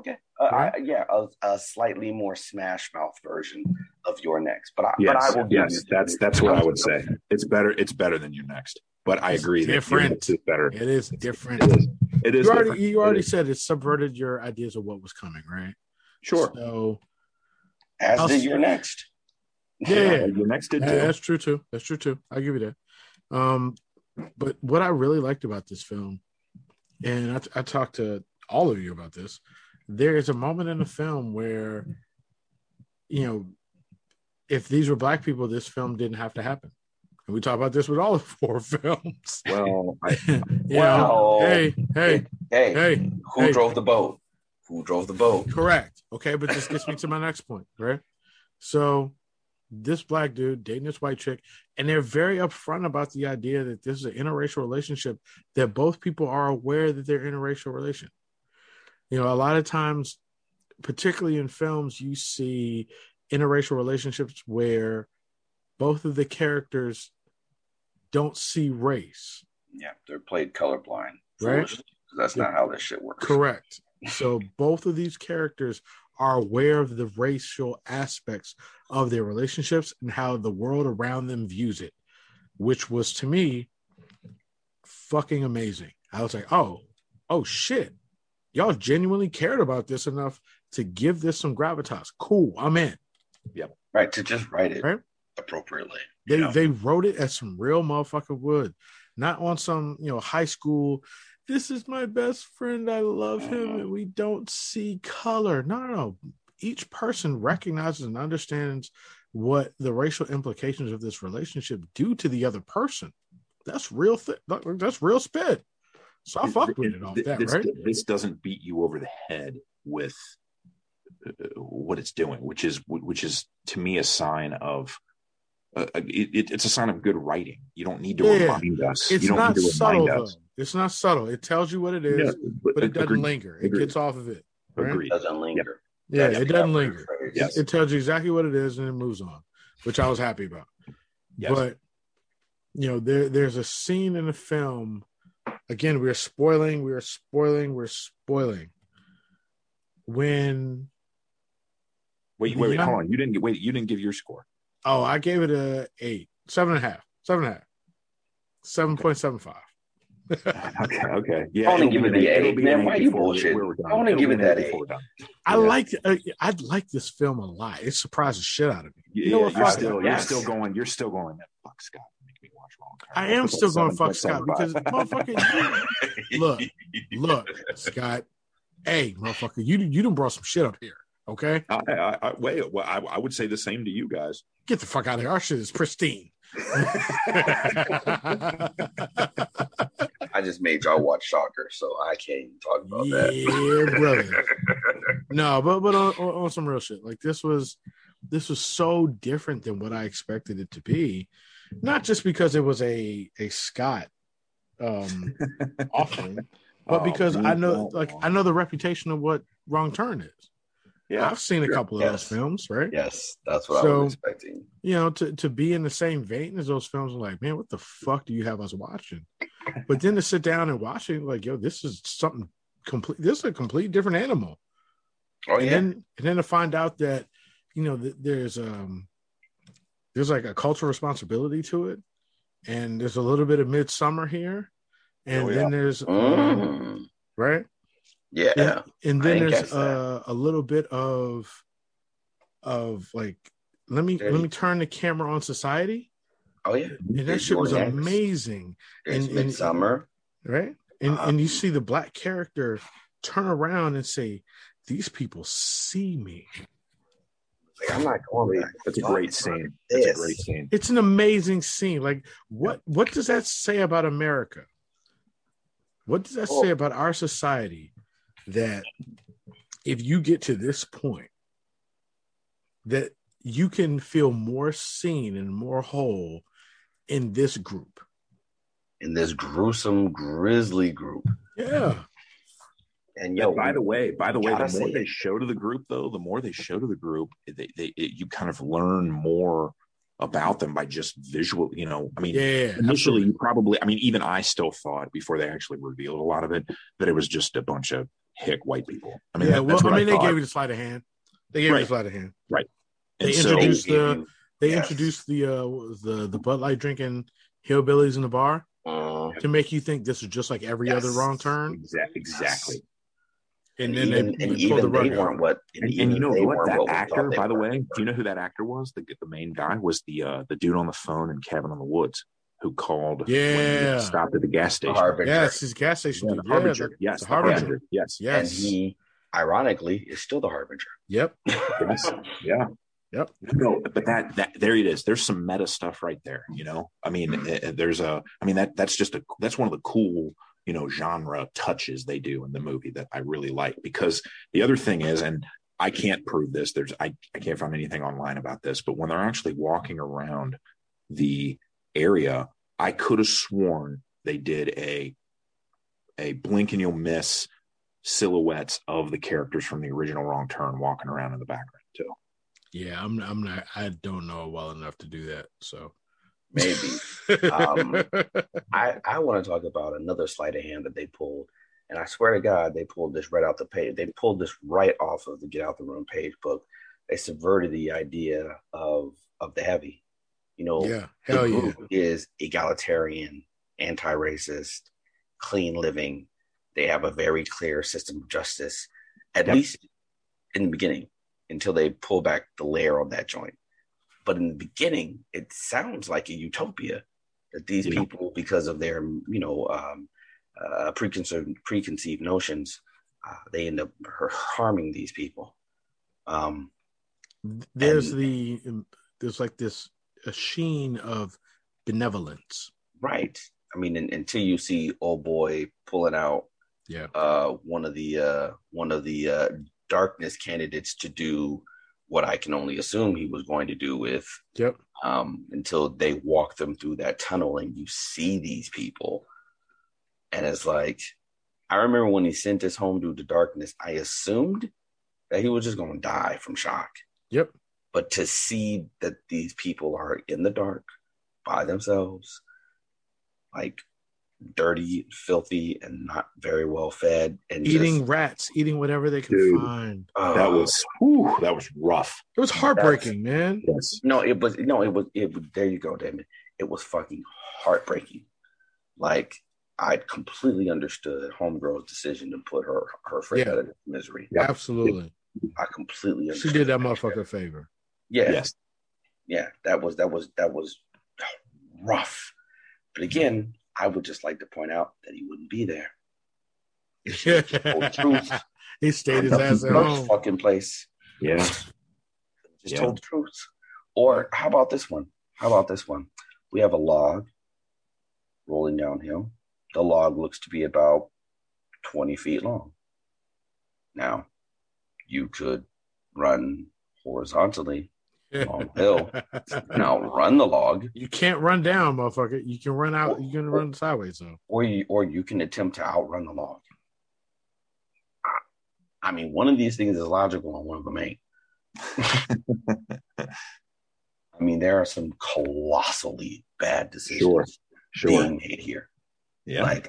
A slightly more Smash Mouth version of You're Next. But I will give you. That's what I would say. It's better than You're Next. But I agree different. That it's better. It is different. It is. You already said it subverted your ideas of what was coming, right? Sure. So, as did You're Next. Yeah, You're Next did too. That's true too. I'll give you that. But what I really liked about this film, and I talked to all of you about this, there is a moment in the film where, if these were black people, this film didn't have to happen. And we talk about this with all of 4 films. Well, hey. Who drove the boat? Who drove the boat? Correct. Okay, but this gets me to my next point, right? So this black dude dating this white chick, and they're very upfront about the idea that this is an interracial relationship, that both people are aware that they're in a interracial relation. A lot of times, particularly in films, you see interracial relationships where both of the characters don't see race. Yeah, they're played colorblind. Right? That's not how this shit works. Correct. So both of these characters are aware of the racial aspects of their relationships and how the world around them views it, which was, to me, fucking amazing. I was like, oh shit. Y'all genuinely cared about this enough to give this some gravitas. Cool, I'm in. Yep. Right, to just write it appropriately. They wrote it as some real motherfucker would. Not on some, high school, this is my best friend, I love him, and we don't see color. No. Each person recognizes and understands what the racial implications of this relationship do to the other person. That's real. That's real spit. So I fucked with it off that, right? This doesn't beat you over the head with what it's doing, which is to me a sign of it's a sign of good writing. You don't need to remind us. It's not subtle, though. It's not subtle. It tells you what it is, but it doesn't linger. It gets off of it. Right? Agreed. It doesn't linger. Yeah, it doesn't linger. Yes. It tells you exactly what it is and it moves on, which I was happy about. Yes. But there's a scene in the film again, we're spoiling. When Wait, hold on. You didn't give your score. Oh, I gave it a 8, 7.5, 7.5, 7.75. Okay. Yeah, I want to give it the 8, man. Why are you bullshit? I want to give it that 8. I like this film a lot. It surprised the shit out of me. You know what? You're still going. Fuck Scott. Make me watch wrong. I am still going fuck Scott because motherfucker. Look, Scott. Hey, motherfucker, you done brought some shit up here. Okay. I would say the same to you guys. Get the fuck out of here. Our shit is pristine. I just made y'all watch Shocker, so I can't even talk about that. Yeah, brother. No, but on some real shit, like this was so different than what I expected it to be. Not just because it was a Scott offering, but because I know the reputation of what Wrong Turn is. Yeah, I've seen a couple of those films, right? Yes, that's what I was expecting. You know, to be in the same vein as those films, I'm like, man, what the fuck do you have us watching? But then to sit down and watch it, like, yo, this is something complete. This is a complete different animal. Oh, yeah. And then to find out that, you know, there's like a cultural responsibility to it, and there's a little bit of Midsummer here, and then there's right. Yeah, and then there's a little bit of like let me turn the camera on society. Oh yeah, and that shit was amazing. And Midsummer, right? And you see the black character turn around and say, "These people see me." Like, I'm not going back. That's a great scene. That's a great scene. It's an amazing scene. Like what does that say about America? What does that say about our society? That if you get to this point, that you can feel more seen and more whole in this group, in this gruesome, grisly group. Yeah. And by the way, the more they show to the group, you kind of learn more about them by just visual. You know, I mean, initially you probably, I mean, even I still thought before they actually revealed a lot of it that it was just a bunch of hick white people. I mean, they gave you the sleight of hand. Right. They introduced the Bud Light drinking hillbillies in the bar to make you think this is just like every other Wrong Turn. Exactly. And then they pulled the rug out. And you know what? That actor, by the way, do you know who that actor was? The main guy was the dude on the phone in Cabin in the Woods who called when he stopped at the gas station. Yes, his gas station. The Harbinger. Yes, the Harbinger. Yes. And he, ironically, is still the Harbinger. Yep. Yes. Yeah. Yep. No, but that there it is. There's some meta stuff right there. You know, I mean, that's one of the cool, you know, genre touches they do in the movie that I really like. Because the other thing is, and I can't prove this, I can't find anything online about this, but when they're actually walking around the area, I could have sworn they did a blink and you'll miss silhouettes of the characters from the original Wrong Turn walking around in the background too. Yeah, I'm not. I don't know well enough to do that. So maybe. I want to talk about another sleight of hand that they pulled, and I swear to God, they pulled this right out the page. They pulled this right off of the Get Out the Room page book. They subverted the idea of the heavy. You know, the group is egalitarian, anti-racist, clean living. They have a very clear system of justice, at least in the beginning, until they pull back the layer on that joint. But in the beginning, it sounds like a utopia that these people, because of their, you know, preconceived notions, they end up harming these people. There's like this a sheen of benevolence, right? I mean, until you see old boy pulling out, one of the darkness candidates to do what I can only assume he was going to do with, until they walk them through that tunnel and you see these people, and it's like, I remember when he sent us home through the darkness, I assumed that he was just going to die from shock. Yep. But to see that these people are in the dark by themselves, like, dirty, filthy, and not very well fed, and Eating just rats, eating whatever they can Dude. find. That was rough. It was heartbreaking, man. Yes. no, it was. There you go, Damon. It was fucking heartbreaking. Like I completely understood Homegirl's decision to put her friend out of misery. Yep. Absolutely. I completely understood. She did that motherfucker a favor. Yeah. Yes. Yeah. That was rough. But again, I would just like to point out that he wouldn't be there. If she just told the truth. He stayed his ass at First home. fucking place. Yeah. Just told the truth. Or how about this one? We have a log rolling downhill. The log looks to be about 20 feet long. Now, you could run horizontally along the hill. Now, run the log. You can't run down, motherfucker. You can run out. You can run sideways, though. Or you can attempt to outrun the log. I mean, one of these things is logical and one of them ain't. I mean, there are some colossally bad decisions being made here. Yeah. Like,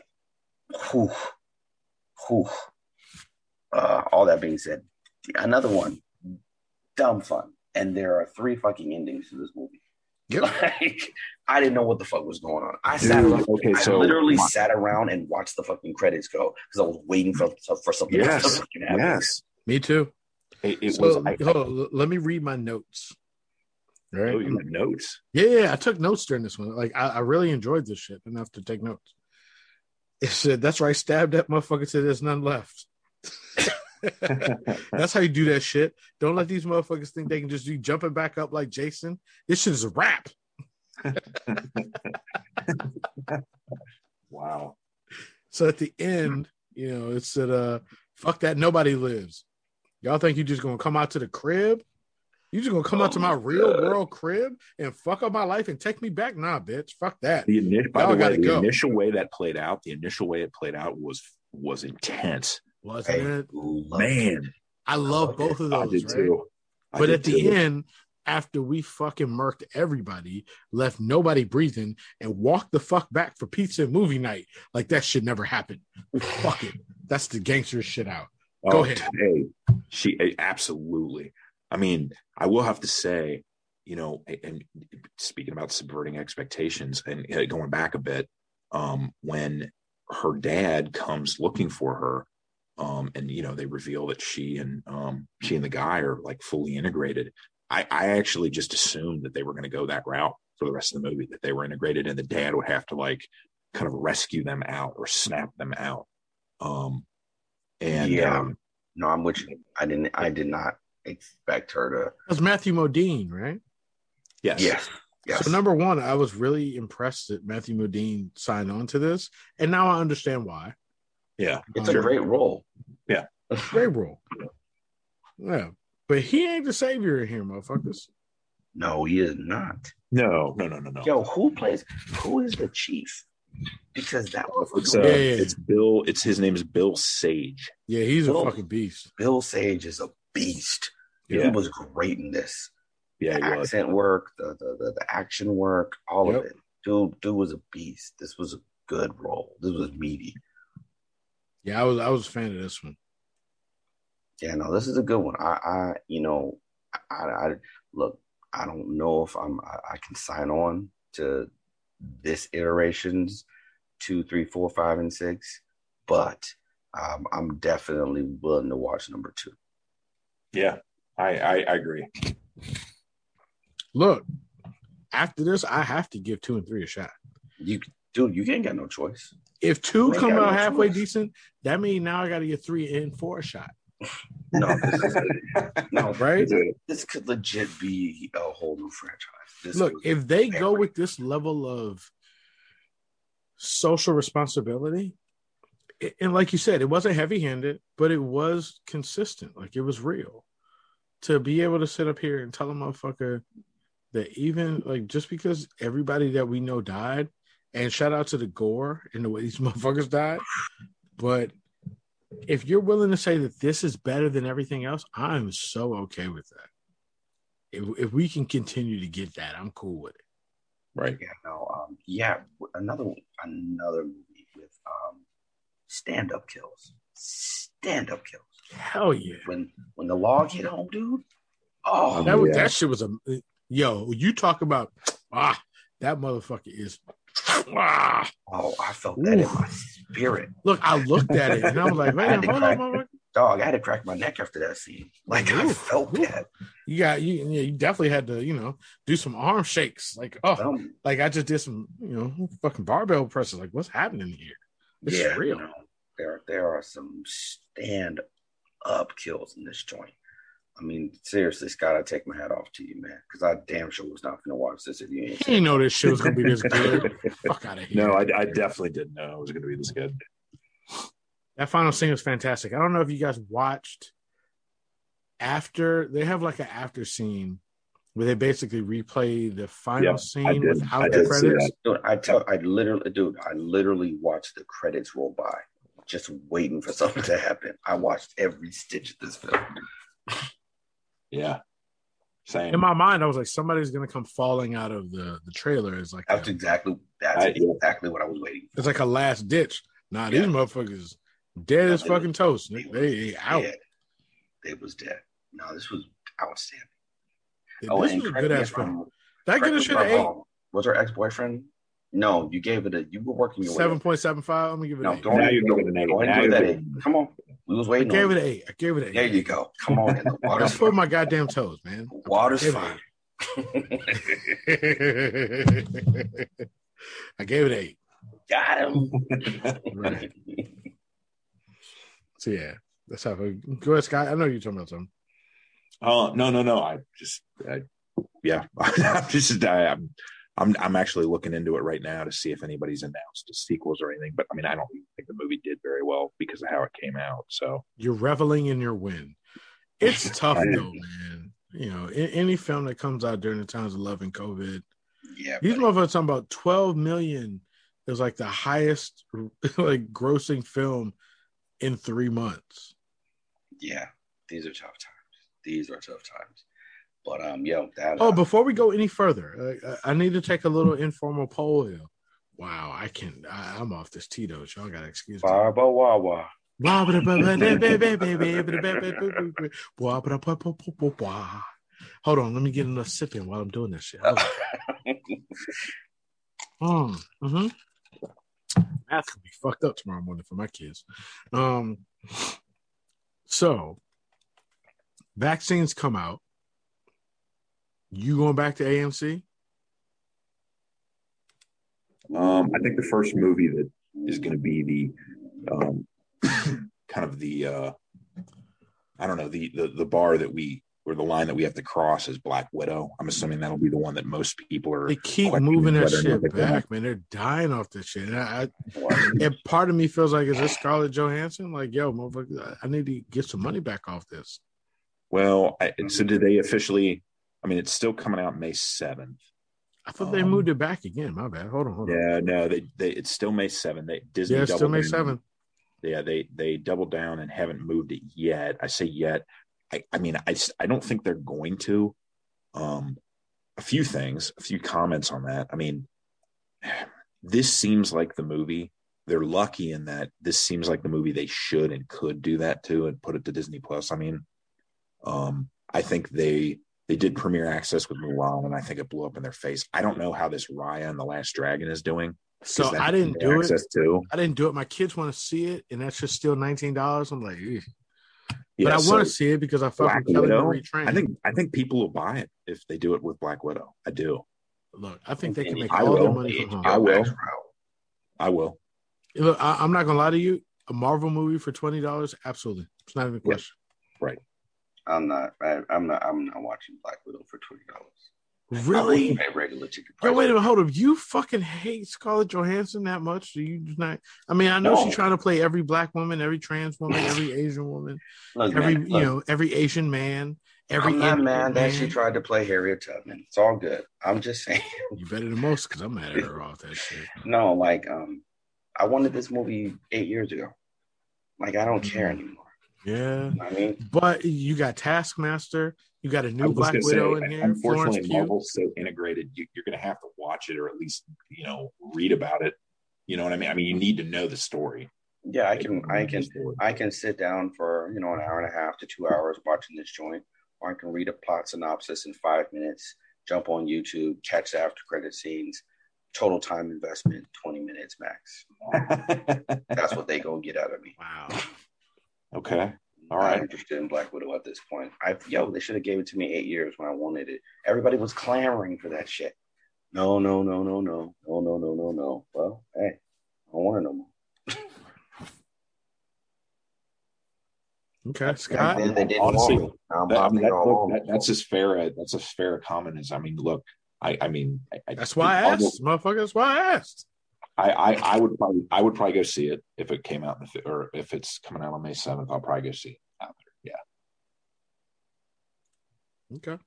all that being said, another one, dumb fun. And there are 3 fucking endings to this movie. Yep. Like, I didn't know what the fuck was going on. I literally sat around and watched the fucking credits go because I was waiting for something else to fucking happen. Yes. Me too. Hold on, let me read my notes. All right. Oh, you have notes? Yeah, I took notes during this one. Like, I really enjoyed this shit enough to take notes. It said, that's right, stab that motherfucker till there's none left. That's how you do that shit. Don't let these motherfuckers think they can just be jumping back up like Jason. This shit is a rap. Wow. So at the end, it said, fuck that, nobody lives. Y'all think you just gonna come out to the crib? You just gonna come out to my real world crib and fuck up my life and take me back? Nah, bitch. Fuck that. The initial way it played out was intense. Wasn't it? Man. I love both of those, right? Too. But at the end, after we fucking murked everybody, left nobody breathing, and walked the fuck back for pizza and movie night, like that shit never happened. Fuck it. That's the gangster shit out. Go ahead. Hey, she absolutely. I mean, I will have to say, and speaking about subverting expectations and going back a bit, when her dad comes looking for her, and they reveal that she and the guy are like fully integrated. I actually just assumed that they were going to go that route for the rest of the movie, that they were integrated and the dad would have to like kind of rescue them out or snap them out. No, I'm with you. I did not expect her to. That's Matthew Modine, right? Yes. So number one, I was really impressed that Matthew Modine signed on to this, and now I understand why. Yeah, it's a great role. Yeah, great role. Yeah, but he ain't the savior in here, motherfuckers. No, he is not. No. Yo, who is the chief? Because that was it's Bill. His name is Bill Sage. Yeah, he's a fucking beast. Bill Sage is a beast. Yeah. He was great in this. Yeah, the accent work, the action work, all of it. Dude was a beast. This was a good role. This was meaty. Yeah, I was a fan of this one. Yeah, no, this is a good one. I look. I don't know if I can sign on to this iterations 2, 3, 4, 5, and 6, but I'm definitely willing to watch number 2. Yeah, I agree. Look, after this, I have to give 2 and 3 a shot. You ain't got no choice. If 2 come out halfway decent, that means now I got to get 3 and 4 a shot. No, right? This could legit be a whole new franchise. Look, if they go with this level of social responsibility, and like you said, it wasn't heavy-handed, but it was consistent. Like, it was real. To be able to sit up here and tell a motherfucker that even, like, just because everybody that we know died, and shout out to the gore and the way these motherfuckers died, but if you're willing to say that this is better than everything else, I'm so okay with that. If we can continue to get that, I'm cool with it. Right. Yeah. No. Another movie stand-up kills. Stand-up kills. Hell yeah. When the log hit home, dude. That shit was yo, you talk about that motherfucker is I felt that in my spirit. Look, I looked at it and I was like, wait a minute, hold on, motherfucker. Dog, I had to crack my neck after that scene. Like, I felt that. You definitely had to, do some arm shakes. Like, like I just did some, fucking barbell presses. Like, what's happening here? This is real. There are some stand-up kills in this joint. I mean, seriously, Scott, I take my hat off to you, man, because I damn sure was not going to watch this if you ain't. You know this shit was going to be this good. Fuck out of here. No, I definitely didn't know it was going to be this good. That final scene was fantastic. I don't know if you guys watched after. They have like an after scene where they basically replay the final scene without the credits. Dude, I literally watched the credits roll by, just waiting for something to happen. I watched every stitch of this film. Yeah. Same. In my mind, I was like, somebody's gonna come falling out of the trailer. It's like that's exactly what I was waiting for. It's like a last ditch. Nah, these motherfuckers dead as fucking toast. They out. Dead. They was dead. No, this was outstanding. This was a good ass film. Did I get a shit at 8? Was her ex-boyfriend? No, you gave it you were working your 7.75. I'm gonna give it an 8. Now you're giving it an 8. Go ahead and give it that 8. Come on. We was waiting. I gave it an 8. There you go. Come on. The water's Let's put my goddamn toes, man. Water's fine. I gave it an 8. Got him. Right. So yeah, that's how. Go ahead, Scott. I know you're talking about something. No. I'm actually looking into it right now to see if anybody's announced sequels or anything. But I mean, I don't even think the movie did very well because of how it came out. So you're reveling in your win. It's tough though, man. Any film that comes out during the times of love and COVID, these motherfuckers talking about 12 million is like the highest like grossing film in 3 months. Yeah, these are tough times. But before we go any further, I need to take a little informal poll here. Wow, I'm off this Tito's. Y'all gotta excuse me. Hold on, let me get enough sip in while I'm doing this shit. Math could be fucked up tomorrow morning for my kids. So vaccines come out. You going back to AMC? I think the first movie that is going to be the kind of the I don't know, the bar that or the line that we have to cross is Black Widow. I'm assuming that'll be the one that most people are. They keep moving that shit back, man. They're dying off this shit. And part of me feels like, is this Scarlett Johansson? Like, yo, motherfucker, I need to get some money back off this. Well, so did they officially? I mean, it's still coming out May 7th. I thought they moved it back again. My bad. Hold on. Yeah, no, it's still May 7th. Disney it's still May 7th. Yeah, they doubled down and haven't moved it yet. I say yet. I mean, I don't think they're going to. A few comments on that. I mean, this seems like the movie. They're lucky in that this seems like the movie they should and could do that to and put it to Disney Plus. I mean, I think they did premiere access with Mulan, and I think it blew up in their face. I don't know how this Raya and the Last Dragon is doing. So I didn't do it. I didn't do it. My kids want to see it, and that's just still $19. I'm like, eugh. But I want to see it because I fucking Kelly Marie Tran. I think people will buy it if they do it with Black Widow. I do. Look, I think they can make all their money from home. I will. Look, I'm not gonna lie to you. A Marvel movie for $20, absolutely. It's not even a question. Right. I'm not watching Black Widow for $20. Really? Regular ticket. Yo, wait a minute, hold up. You fucking hate Scarlett Johansson that much? Do you just not? I mean, I know she's trying to play every black woman, every trans woman, every Asian woman, every Asian man, I'm not mad that she tried to play Harriet Tubman. It's all good. I'm just saying. You better than most because I'm mad at her off that shit. No, like I wanted this movie 8 years ago. Like I don't care anymore. Yeah, you know what I mean, but you got Taskmaster. You got a new Black Widow in here. Unfortunately, Marvel's so integrated. You're going to have to watch it or at least read about it. You know what I mean? I mean, you need to know the story. Yeah, I can sit down for an hour and a half to 2 hours watching this joint, or I can read a plot synopsis in 5 minutes, jump on YouTube, catch the after credit scenes. Total time investment 20 minutes max. That's what they gonna get out of me. Wow. Okay. All I'm right. not interested in Black Widow at this point. They should have gave it to me 8 years when I wanted it. Everybody was clamoring for that shit. No, no, no, no, no, no, no, no, no, no. Well, hey, I don't want it no more. Okay, Scott. They didn't Honestly, want me. that's as fair a comment as. I mean, look, I mean, that's why I asked, motherfucker. That's why I asked. I would probably go see it if it came out or if it's coming out on May 7th. I'll probably go see it out there. Yeah. Okay.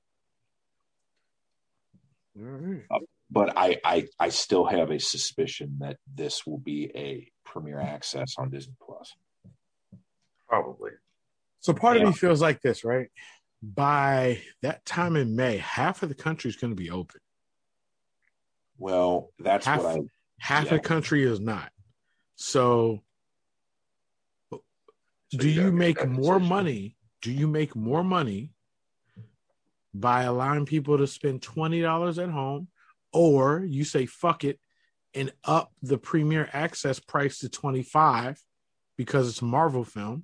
All right. But I still have a suspicion that this will be a premiere access on Disney Plus. Probably. So part of me feels like this, right? By that time in May, half of the country is going to be open. Well, that's half the country is not. So do you make more money? Do you make more money by allowing people to spend $20 at home, or you say fuck it and up the premiere access price to $25 because it's a Marvel film,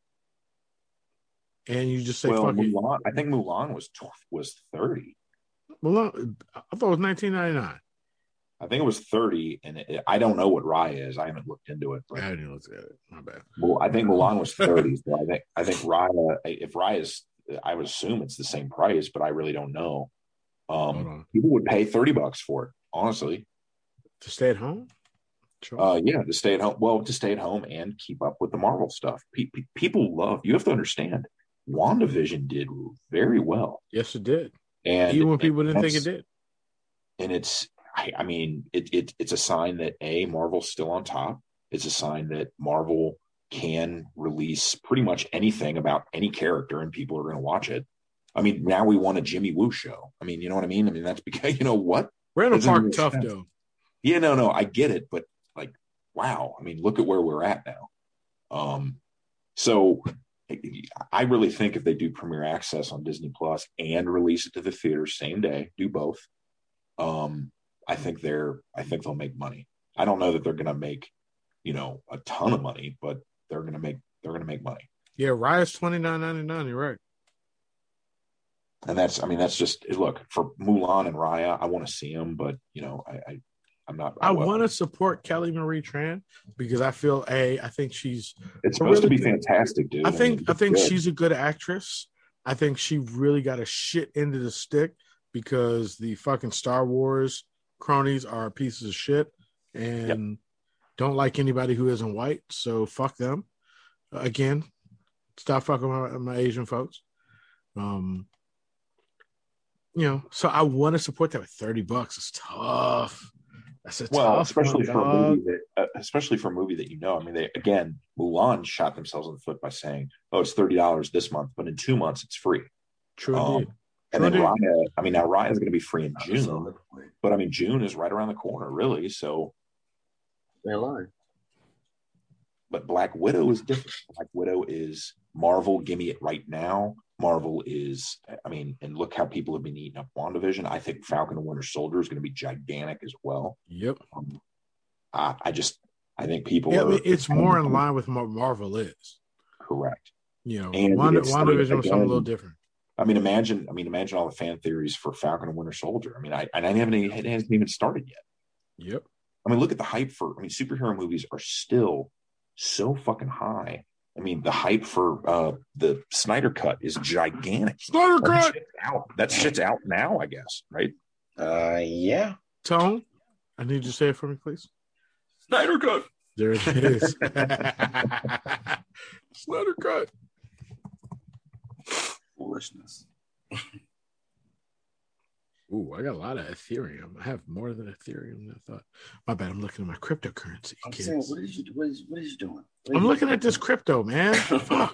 and you just say fuck Mulan, I think Mulan was $30. Mulan, I thought it was $19.99. I think it was $30, and I don't know what Raya is. I haven't looked into it. I didn't look at it. My bad. Well, I think Mulan was $30. So I think Raya. If Raya's, I would assume it's the same price, but I really don't know. People would pay $30 for it, honestly. To stay at home? Sure. To stay at home. Well, to stay at home and keep up with the Marvel stuff. People love. You have to understand. WandaVision did very well. Yes, it did. And even when people didn't think it did. And it's a sign that Marvel's still on top. It's a sign that Marvel can release pretty much anything about any character and people are going to watch it. I mean, now we want a Jimmy Woo show. I mean, you know what I mean? I mean, that's because, what? Randall Park tough, though. Yeah, no, I get it. But like, wow. I mean, look at where we're at now. So I really think if they do premiere access on Disney Plus and release it to the theater same day, do both. I think they'll make money. I don't know that they're going to make, a ton of money, but they're going to make money. Yeah, Raya's $29.99. You're right. And that's just, look, for Mulan and Raya, I want to see them, but I'm not. I want to support Kelly Marie Tran because I feel I think she's. It's supposed to be fantastic, dude. I think she's a good actress. I think she really got a shit into the stick because the fucking Star Wars cronies are pieces of shit and don't like anybody who isn't white. So fuck them. Again, stop fucking my Asian folks. So I want to support that with $30. It's tough. That's a tough especially for a movie that I mean, Mulan shot themselves in the foot by saying, "Oh, it's $30 this month, but in 2 months it's free." True. And then Raya, now Raya's going to be free in June, but I mean, June is right around the corner, really. So they're lying. But Black Widow is different. Black Widow is Marvel. Give me it right now. Marvel is, and look how people have been eating up WandaVision. I think Falcon and Winter Soldier is going to be gigantic as well. Yep. I think people are. It's more in line with what Marvel is. Correct. And WandaVision was something a little different. Imagine all the fan theories for Falcon and Winter Soldier. it hasn't even started yet. Yep. Look at the hype for. Superhero movies are still so fucking high. The hype for the Snyder Cut is gigantic. Snyder Cut! That shit's out now, I guess, right? Yeah. Tone, I need you to say it for me, please. Snyder Cut. There it is. Snyder Cut. Foolishness. Ooh, I got a lot of Ethereum. I have more than Ethereum than I thought. My bad. I'm looking at my cryptocurrency. I'm saying, what is you doing? I'm looking at this crypto, man. Fuck.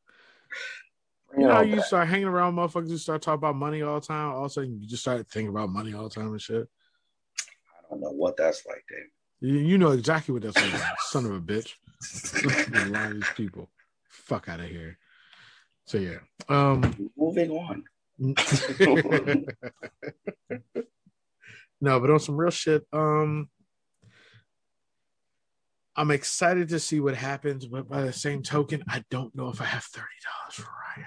You start hanging around motherfuckers who start talking about money all the time. All of a sudden, you just start thinking about money all the time and shit. I don't know what that's like, Dave. You know exactly what that's like, son of a bitch. A lot of these people. Fuck out of here. So yeah. Moving on. No, but on some real shit, I'm excited to see what happens, but by the same token, I don't know if I have $30 for Raya.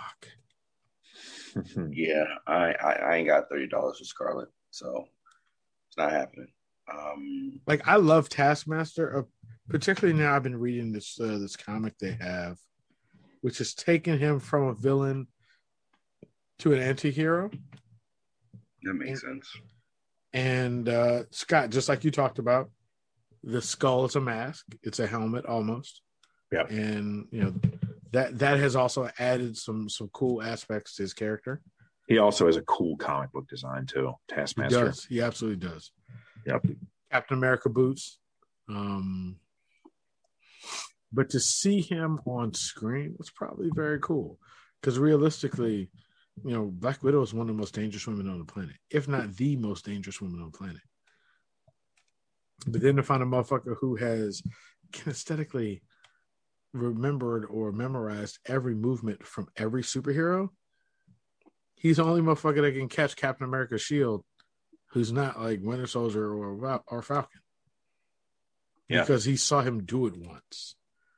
Fuck. Yeah, I ain't got $30 for Scarlet, so it's not happening. Like I love Taskmaster, particularly now. I've been reading this comic they have, which is taking him from a villain to an anti-hero. That makes sense. And Scott, just like you talked about, the skull is a mask. It's a helmet almost. Yeah. And that has also added some cool aspects to his character. He also has a cool comic book design too. Taskmaster. He does. He absolutely does. Yep. Captain America boots. But to see him on screen was probably very cool. Because realistically, Black Widow is one of the most dangerous women on the planet, if not the most dangerous woman on the planet. But then to find a motherfucker who has kinesthetically remembered or memorized every movement from every superhero, he's the only motherfucker that can catch Captain America's shield who's not like Winter Soldier or Falcon. Yeah. Because he saw him do it once.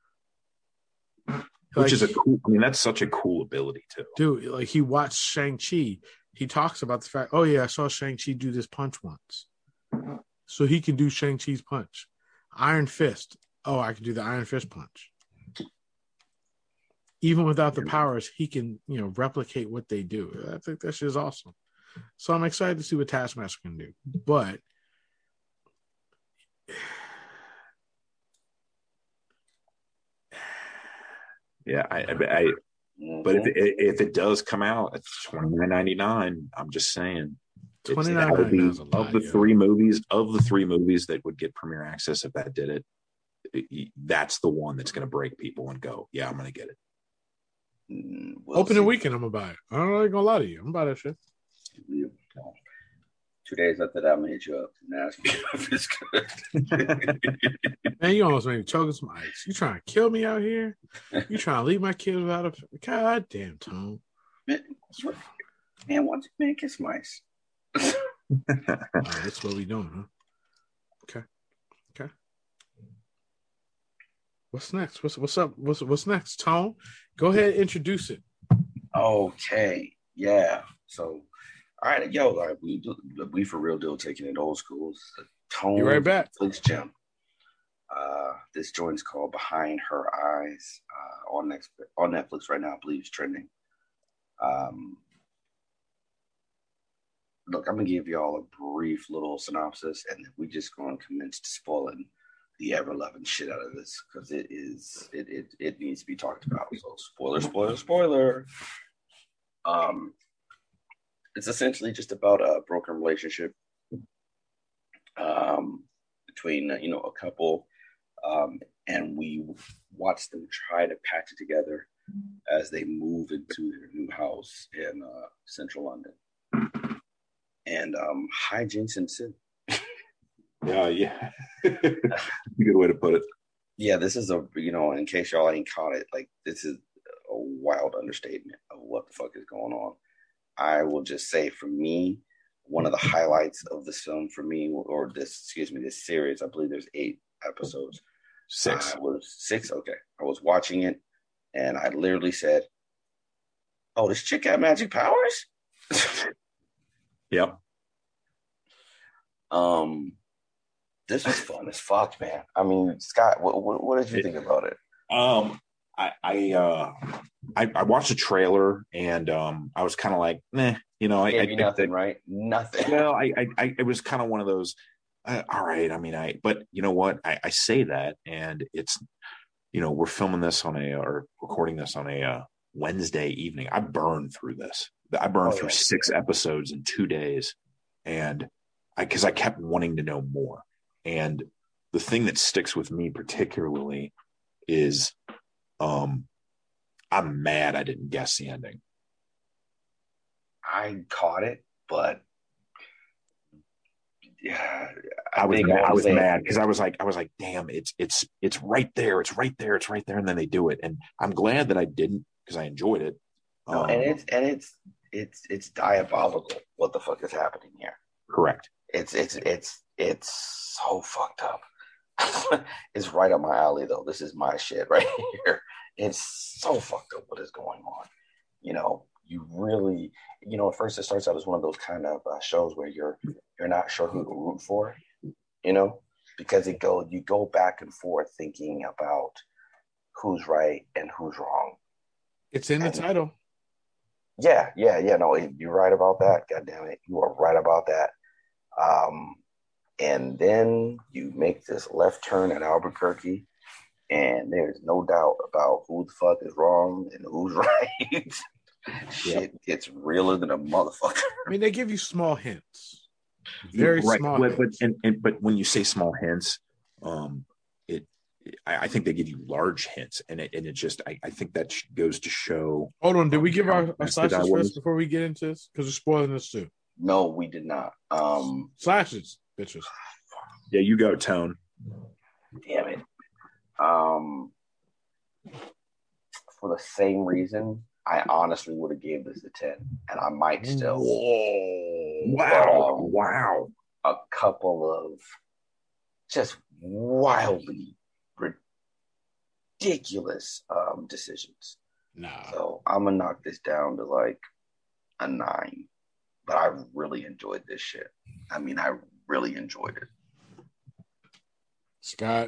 Which is that's such a cool ability too. Dude, like he watched Shang-Chi. He talks about the fact, oh yeah, I saw Shang-Chi do this punch once. So he can do Shang-Chi's punch. Iron Fist. Oh, I can do the Iron Fist punch. Even without the powers, he can, replicate what they do. I think that shit is awesome. So I'm excited to see what Taskmaster can do. But yeah, but if it does come out at $29.99, I'm just saying $29.99 is a lot. Of the three movies that would get premiere access, if that did it, that's the one that's going to break people and go, yeah, I'm going to get it. Opening weekend, I'm gonna buy it. I'm not gonna lie to you. I'm gonna buy that shit. 2 days after that, I'm gonna hit you up and ask you if it's good. Man, you almost made me choking some ice. You trying to kill me out here? You trying to leave my kids without a goddamn Tone? Man, what's man kiss some ice? That's what we doing, huh? Okay. What's next? What's up? What's next, Tone? Go ahead and introduce it. Okay. Yeah. So, all right, we for real deal taking it old school. Tone. You're right back. Netflix gem. This joint's called Behind Her Eyes on Netflix right now. I believe it's trending. Look, I'm gonna give y'all a brief little synopsis, and we just going to commence to spoiling the ever-loving shit out of this because it needs to be talked about. So spoiler. It's essentially just about a broken relationship between a couple, and we watch them try to patch it together as they move into their new house in central London. And hijinks ensue. Yeah. Good way to put it. Yeah, this is in case y'all ain't caught it, like this is a wild understatement of what the fuck is going on. I will just say, for me, one of the highlights of this film for me, this series, I believe there's 8 episodes. 6. Was 6? Okay. I was watching it and I literally said, oh, this chick got magic powers? Yep. This was fun as fuck, man. I mean, Scott, what did you think about it? I watched the trailer and I was kind of like, nah, nothing, right? Nothing. Well, it was kind of one of those. All right. I mean, but you know what? I say that, and it's, we're filming this or recording this on a Wednesday evening. I burned through this. I burned through 6 episodes in 2 days, and because I kept wanting to know more. And the thing that sticks with me particularly is I'm mad I didn't guess the ending. I caught it, but yeah, I was think mad. I was honestly, mad because I was like, damn, it's right there, it's right there, it's right there, and then they do it, and I'm glad that I didn't because I enjoyed it. no, it's diabolical. What the fuck is happening here? Correct. It's so fucked up. It's right up my alley though. This is my shit right here. It's so fucked up what is going on. You really, at first it starts out as one of those kind of shows where you're not sure who to root for, you know, because you go back and forth thinking about who's right and who's wrong. It's in the And title. yeah. No, you're right about that. God damn it, you are right about that. And then you make this left turn at Albuquerque, and there's no doubt about who the fuck is wrong and who's right. Shit gets realer than a motherfucker. I mean, they give you small hints, very small hints. But when you say small hints, I think they give you large hints, and it just I think that goes to show. Hold on, did we give our slashes first before we get into this? Because we're spoiling this too. No, we did not. Slashes, bitches. Yeah, you go, Tone. Damn it. For the same reason, I honestly would have gave this a 10, and I might still. Whoa. Wow. A couple of just wildly ridiculous decisions. Nah. So I'm going to knock this down to like a 9. But I really enjoyed this shit. I mean, I really enjoyed it. Scott?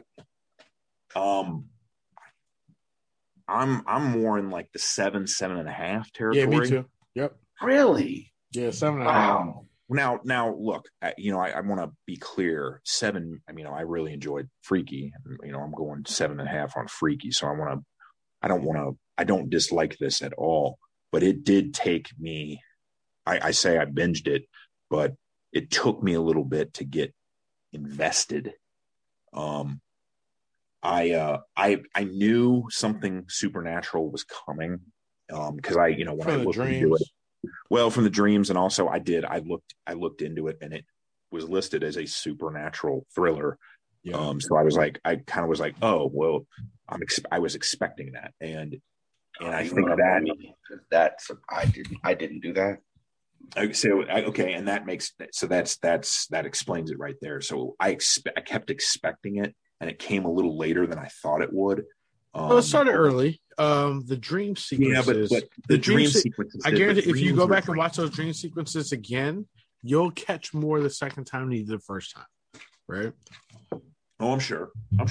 I'm more in like the 7.5 territory. Yeah, me too. Yep. Really? Yeah, 7.5. Wow. Now, look, I want to be clear. 7. I mean, I really enjoyed Freaky. I'm going 7.5 on Freaky. So I don't dislike this at all. But it did take me. I say I binged it, but it took me a little bit to get invested. I knew something supernatural was coming because when I looked into it, well, from the dreams, and also I looked into it, and it was listed as a supernatural thriller. Yeah. So I kind of was like, oh well, I was expecting that, and I think that's I didn't do that. Okay, and that explains it right there. So I kept expecting it, and it came a little later than I thought it would. Well, it started early. The dream sequences. Yeah, but the dream sequences. I guarantee if you go back and watch those dream sequences again, you'll catch more the second time than you did the first time, right? Oh, I'm sure.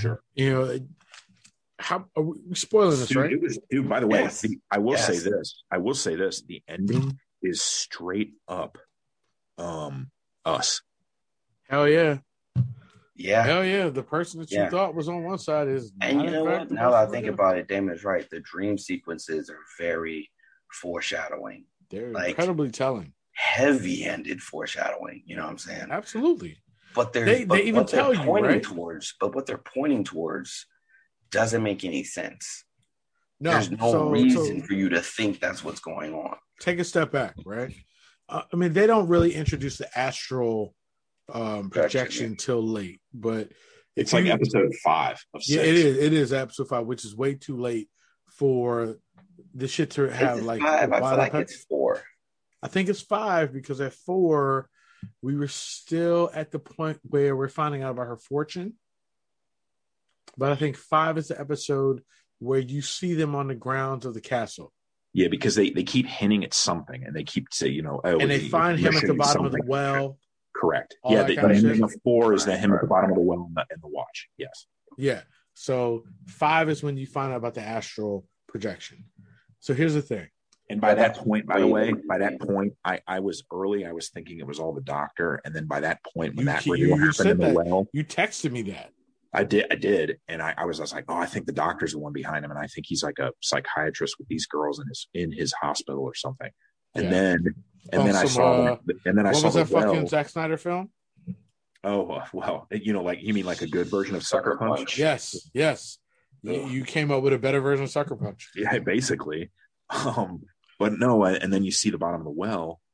How are we spoiling this, right? Dude, by the way, yes. I will say this. The ending is straight up Us. Hell yeah. Yeah. Hell yeah. The person that you thought was on one side is. And you know what? Now that I think about it, Damon is right. The dream sequences are very foreshadowing. They're incredibly telling. Heavy-handed foreshadowing. You know what I'm saying? Absolutely. But they even tell you, right? But what they're pointing towards doesn't make any sense. No, there's no reason for you to think that's what's going on. Take a step back, right? I mean, they don't really introduce the astral projection till late, but it's like episode 5 of 6. Yeah, it is episode 5, which is way too late for this shit to have like 5. I feel like it's 4. I think it's 5 because at 4 we were still at the point where we're finding out about her fortune. But I think 5 is the episode where you see them on the grounds of the castle. Yeah, because they keep hinting at something, and they keep saying, and they find him at the bottom of the well. Correct. Yeah, the ending of 4 is him at the bottom of the well in the watch. Yes. Yeah. So 5 is when you find out about the astral projection. So here's the thing. And by that point, by the way, I was early. I was thinking it was all the doctor, and then by that point, when that really happened in the well, you texted me that. I did, and I was like, oh, I think the doctor's the one behind him, and I think he's like a psychiatrist with these girls in his hospital or something. And then I saw what was that fucking Zack Snyder film? Oh well, like you mean like a good version of Sucker Punch? Yes. You came up with a better version of Sucker Punch. Yeah, basically. But no, and then you see the bottom of the well,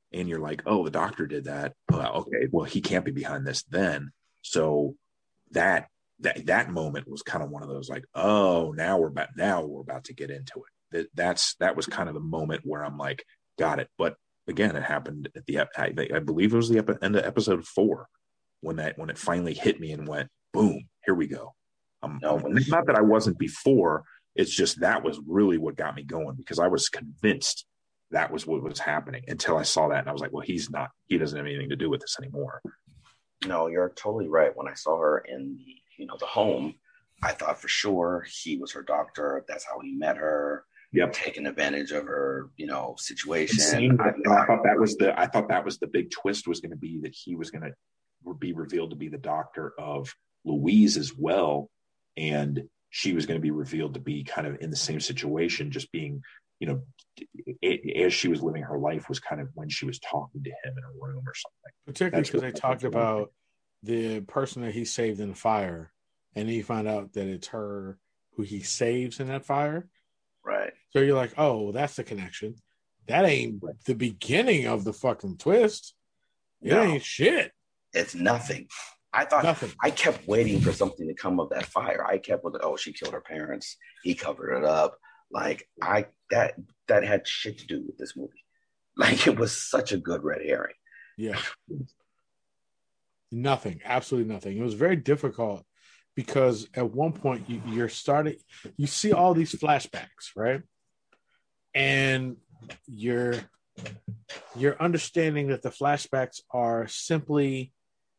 and you're like, oh, the doctor did that. Well, okay, well, he can't be behind this then. So that moment was kind of one of those like, oh, now we're about to get into it. That was kind of the moment where I'm like, got it. But again, it happened at I believe it was the end of episode 4 when it finally hit me and went boom, here we go. Not that I wasn't before. It's just that was really what got me going, because I was convinced that was what was happening until I saw that, and I was like, well, he doesn't have anything to do with this anymore. No, you're totally right. When I saw her in the home, I thought for sure he was her doctor. That's how he met her. Yep. Taking advantage of her, situation. I thought that was the big twist, was going to be that he was going to be revealed to be the doctor of Louise as well, and she was going to be revealed to be kind of in the same situation, just being, as she was living her life was kind of when she was talking to him in a room or something. Particularly because they talked about the person that he saved in the fire, and he found out that it's her who he saves in that fire. Right. So you're like, oh, that's the connection. That ain't the beginning of the fucking twist. It ain't shit. It's nothing. I thought nothing. I kept waiting for something to come of that fire. I kept with, oh, she killed her parents. He covered it up. Like that had shit to do with this movie. Like, it was such a good red herring. Yeah. Nothing. Absolutely nothing. It was very difficult because at one point you see all these flashbacks, right? And you're understanding that the flashbacks are simply,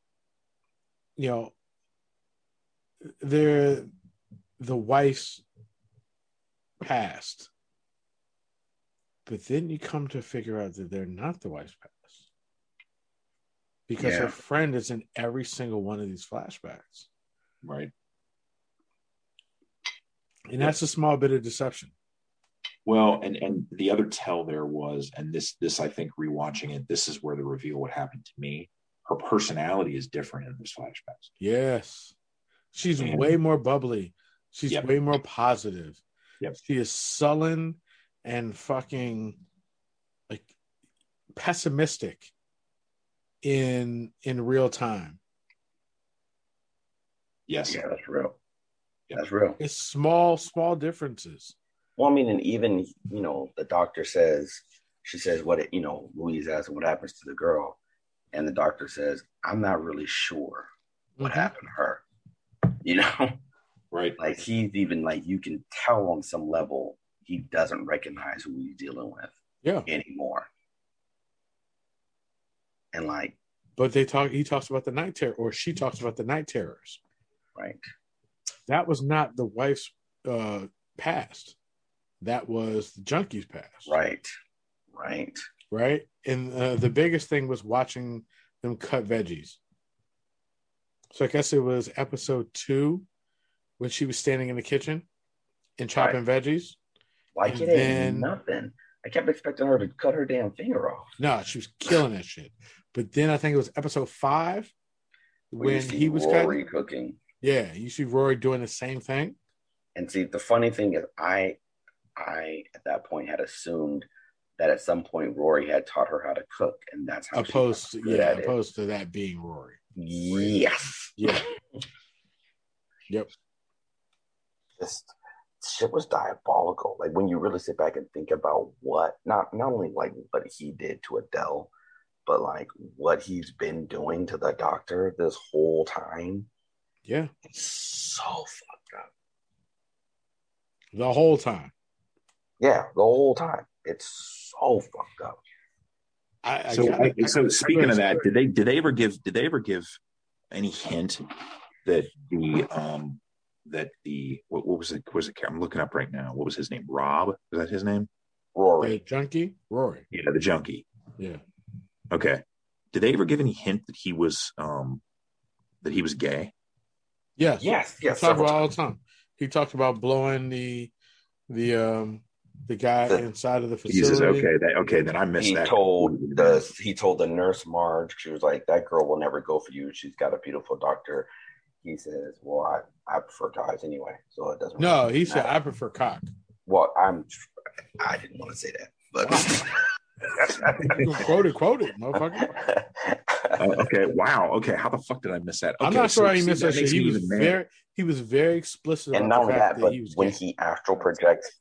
they're the wife's past. But then you come to figure out that they're not the wife's past, because her friend is in every single one of these flashbacks. Right. And that's a small bit of deception. Well, and the other tell there was, and this I think rewatching it, this is where the reveal what happened to me. Her personality is different in these flashbacks. Yes. She's way more bubbly. She's way more positive. Yep. She is sullen and fucking like pessimistic in real time. Yes. Yeah, that's real. That's real. It's small differences. Well, I mean, and even, the doctor says, she says, Louise asks what happens to the girl. And the doctor says, I'm not really sure what happened to her. Right. Like, he's even like, you can tell on some level, he doesn't recognize who he's dealing with anymore. And like, but he talks about the night terror, or she talks about the night terrors. Right. That was not the wife's past. That was the junkie's past. Right. And the biggest thing was watching them cut veggies. So I guess it was episode 2 when she was standing in the kitchen and chopping veggies. Like, it ain't nothing. I kept expecting her to cut her damn finger off. No, she was killing that shit. But then I think it was episode 5 when he was Rory cooking. Yeah, you see Rory doing the same thing. And see, the funny thing is, I at that point had assumed that at some point Rory had taught her how to cook, and that's how opposed to that being Rory. Yes. Yeah. Yep. This shit was diabolical. Like, when you really sit back and think about what not only like what he did to Adele, but like what he's been doing to the doctor this whole time. Yeah. It's so fucked up. The whole time. Yeah, the whole time. It's so fucked up. So speaking of that, did they ever give any hint that what was it? I'm looking up right now. What was his name? Rob? Is that his name? Rory. The junkie? Rory. Yeah, the junkie. Yeah. Okay. Did they ever give any hint that he was gay? Yes. Yes. He talked about all the time. He talked about blowing the guy inside of the facility. Jesus, okay. Then I missed that. He told the nurse Marge, she was like, that girl will never go for you. She's got a beautiful doctor. He says, well, I prefer guys anyway, so it doesn't. No, he said I prefer cock. Well, I didn't want to say that, but You can quote it, motherfucker. Okay. Wow. Okay. How the fuck did I miss that? Okay, I'm not sure how he see, missed that shit. makes me even mad. He was very explicit And about not the only fact that, that but he was when gay. he astral projects,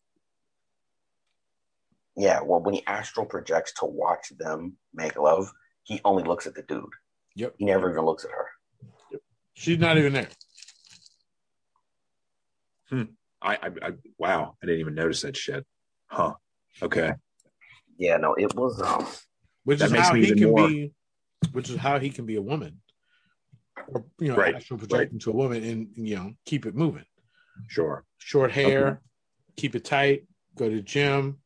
yeah, well, when he astral projects to watch them make love, he only looks at the dude. Yep. He never even looks at her. Yep. She's not even there. Wow. I didn't even notice that shit. Huh. Okay. Yeah, no, it was Which That is makes how me he even can more- be. Which is how he can be a woman, or Right, astral project into a woman and keep it moving. Sure. Short hair, Okay. keep it tight, go to the gym,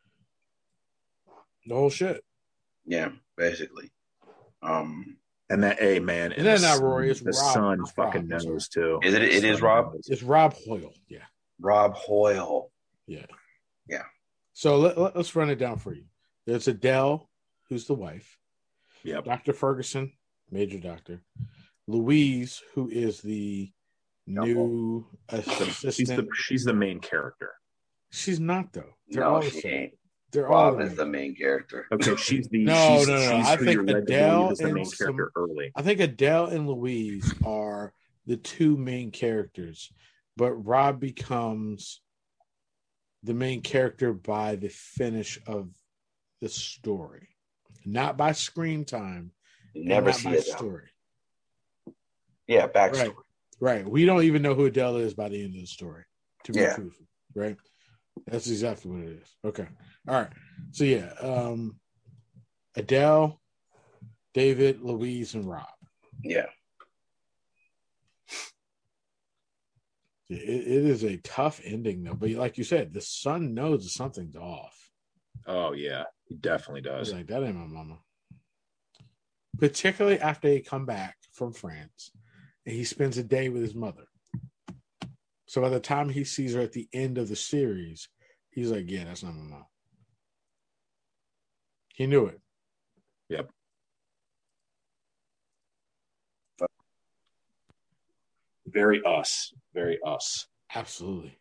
the whole shit. Yeah, basically. And that, hey man, And then not Rory, it's the Rob. sun It's fucking Rob, I'm knows too. Is it? It The is sun Rob. knows. It's Rob Hoyle. Yeah. Rob Hoyle. Yeah. Yeah. So let's run it down for you. There's Adele, who's the wife. Yep. Dr. Ferguson, major doctor. Louise, who is the new assistant. She's the main character. She's not though. They're No, all the she same. ain't. They're all Rob is the main character. Okay, she's the No. she's I who think you're led to Adele believe is the and main character early. I think Adele and Louise are the two main characters, but Rob becomes the main character by the finish of the story, not by screen time. you never not see by it. story. Yeah, backstory. Right. We don't even know who Adele is by the end of the story, to be Yeah. truthful. Right. That's exactly what it is. Okay. All right. So yeah, Adele, David, Louise, and Rob. Yeah. It is a tough ending though, but like you said, the son knows that something's off. Oh yeah, he definitely I was does. like, that ain't my mama. Particularly after they come back from France and he spends a day with his mother. So by the time he sees her at the end of the series, he's like, yeah, that's not my mom. He knew it. Yep. Very us. Very us. Absolutely.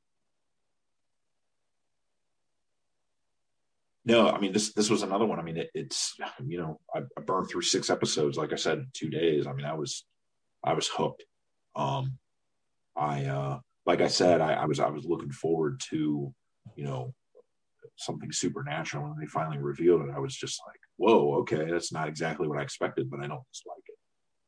No, I mean this was another one. I mean it's I burned through 6 episodes, like I said, in 2 days. I mean I was hooked. Like I said, I was looking forward to something supernatural, and they finally revealed it. I was just like, whoa, okay, that's not exactly what I expected, but I don't dislike it.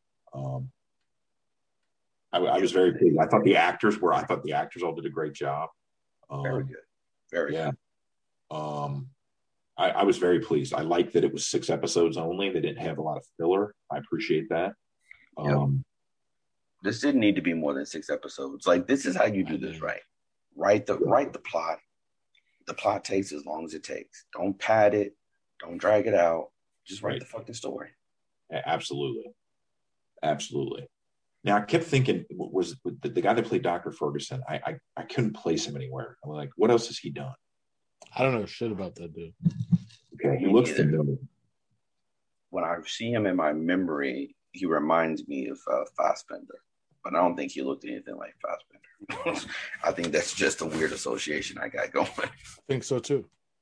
I was very pleased. I thought the actors all did a great job. Very good. Very yeah. good. I was very pleased. I liked that it was 6 episodes only. They didn't have a lot of filler. I appreciate that. Yep. This didn't need to be more than 6 episodes. Like, this is how you do this, right? Write the plot. The plot takes as long as it takes. Don't pad it. Don't drag it out. Just write the fucking story. Absolutely. Absolutely. Now, I kept thinking, was the guy that played Dr. Ferguson, I couldn't place him anywhere. I'm like, what else has he done? I don't know shit about that dude. Okay, he looks familiar. When I see him in my memory, he reminds me of Fassbender, but I don't think he looked anything like Fassbender. I think that's just a weird association I got going. I think so too.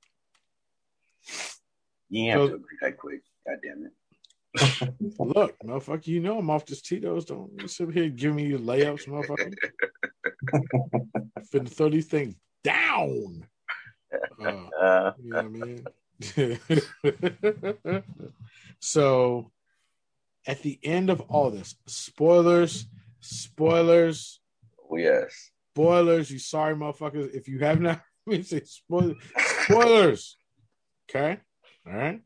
You have to agree that quick. God damn it. Look, motherfucker, I'm off this Tito's. Don't sit here giving me layups, motherfucker. I'm finna throw these things down. You know what I mean? So at the end of all this, spoilers. Oh, yes. Spoilers, you sorry motherfuckers. If you have not, let me say spoilers. Okay? All right.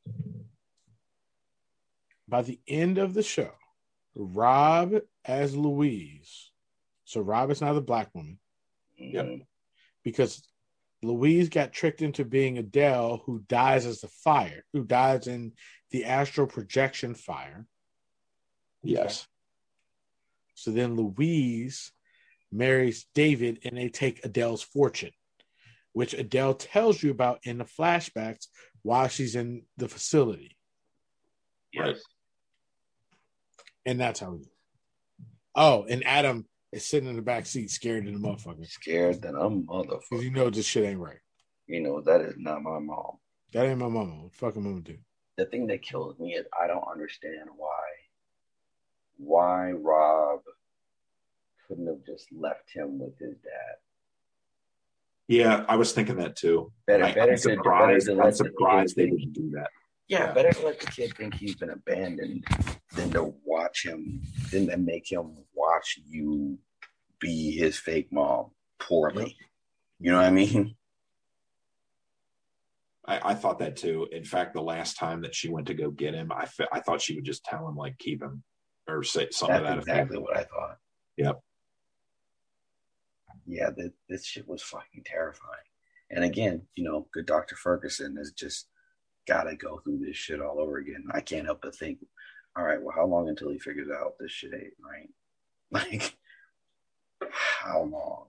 By the end of the show, Rob as Louise. So Rob is now the black woman. Yep. Because Louise got tricked into being Adele, who dies who dies in the astral projection fire. Yes. Okay. So then Louise marries David and they take Adele's fortune, which Adele tells you about in the flashbacks while she's in the facility. Yes. And that's how we do. Oh, and Adam is sitting in the back seat scared than a motherfucker. Scared than a motherfucker. Because this shit ain't right. That is not my mom. That ain't my mama. What the fuck am mama do? The thing that kills me is I don't understand why Rob couldn't have just left him with his dad. Yeah, I was thinking that too. I'm surprised they didn't do that. Yeah, better to let the kid think he's been abandoned than to make him watch you be his fake mom poorly. Yep. You know what I mean? I thought that too. In fact, the last time that she went to go get him, I thought she would just tell him, like, keep him or say something. That's exactly what I thought. Yep. Yeah, this shit was fucking terrifying. And again, good Dr. Ferguson has just got to go through this shit all over again. I can't help but think, all right, well, how long until he figures out this shit ain't right? Like, how long?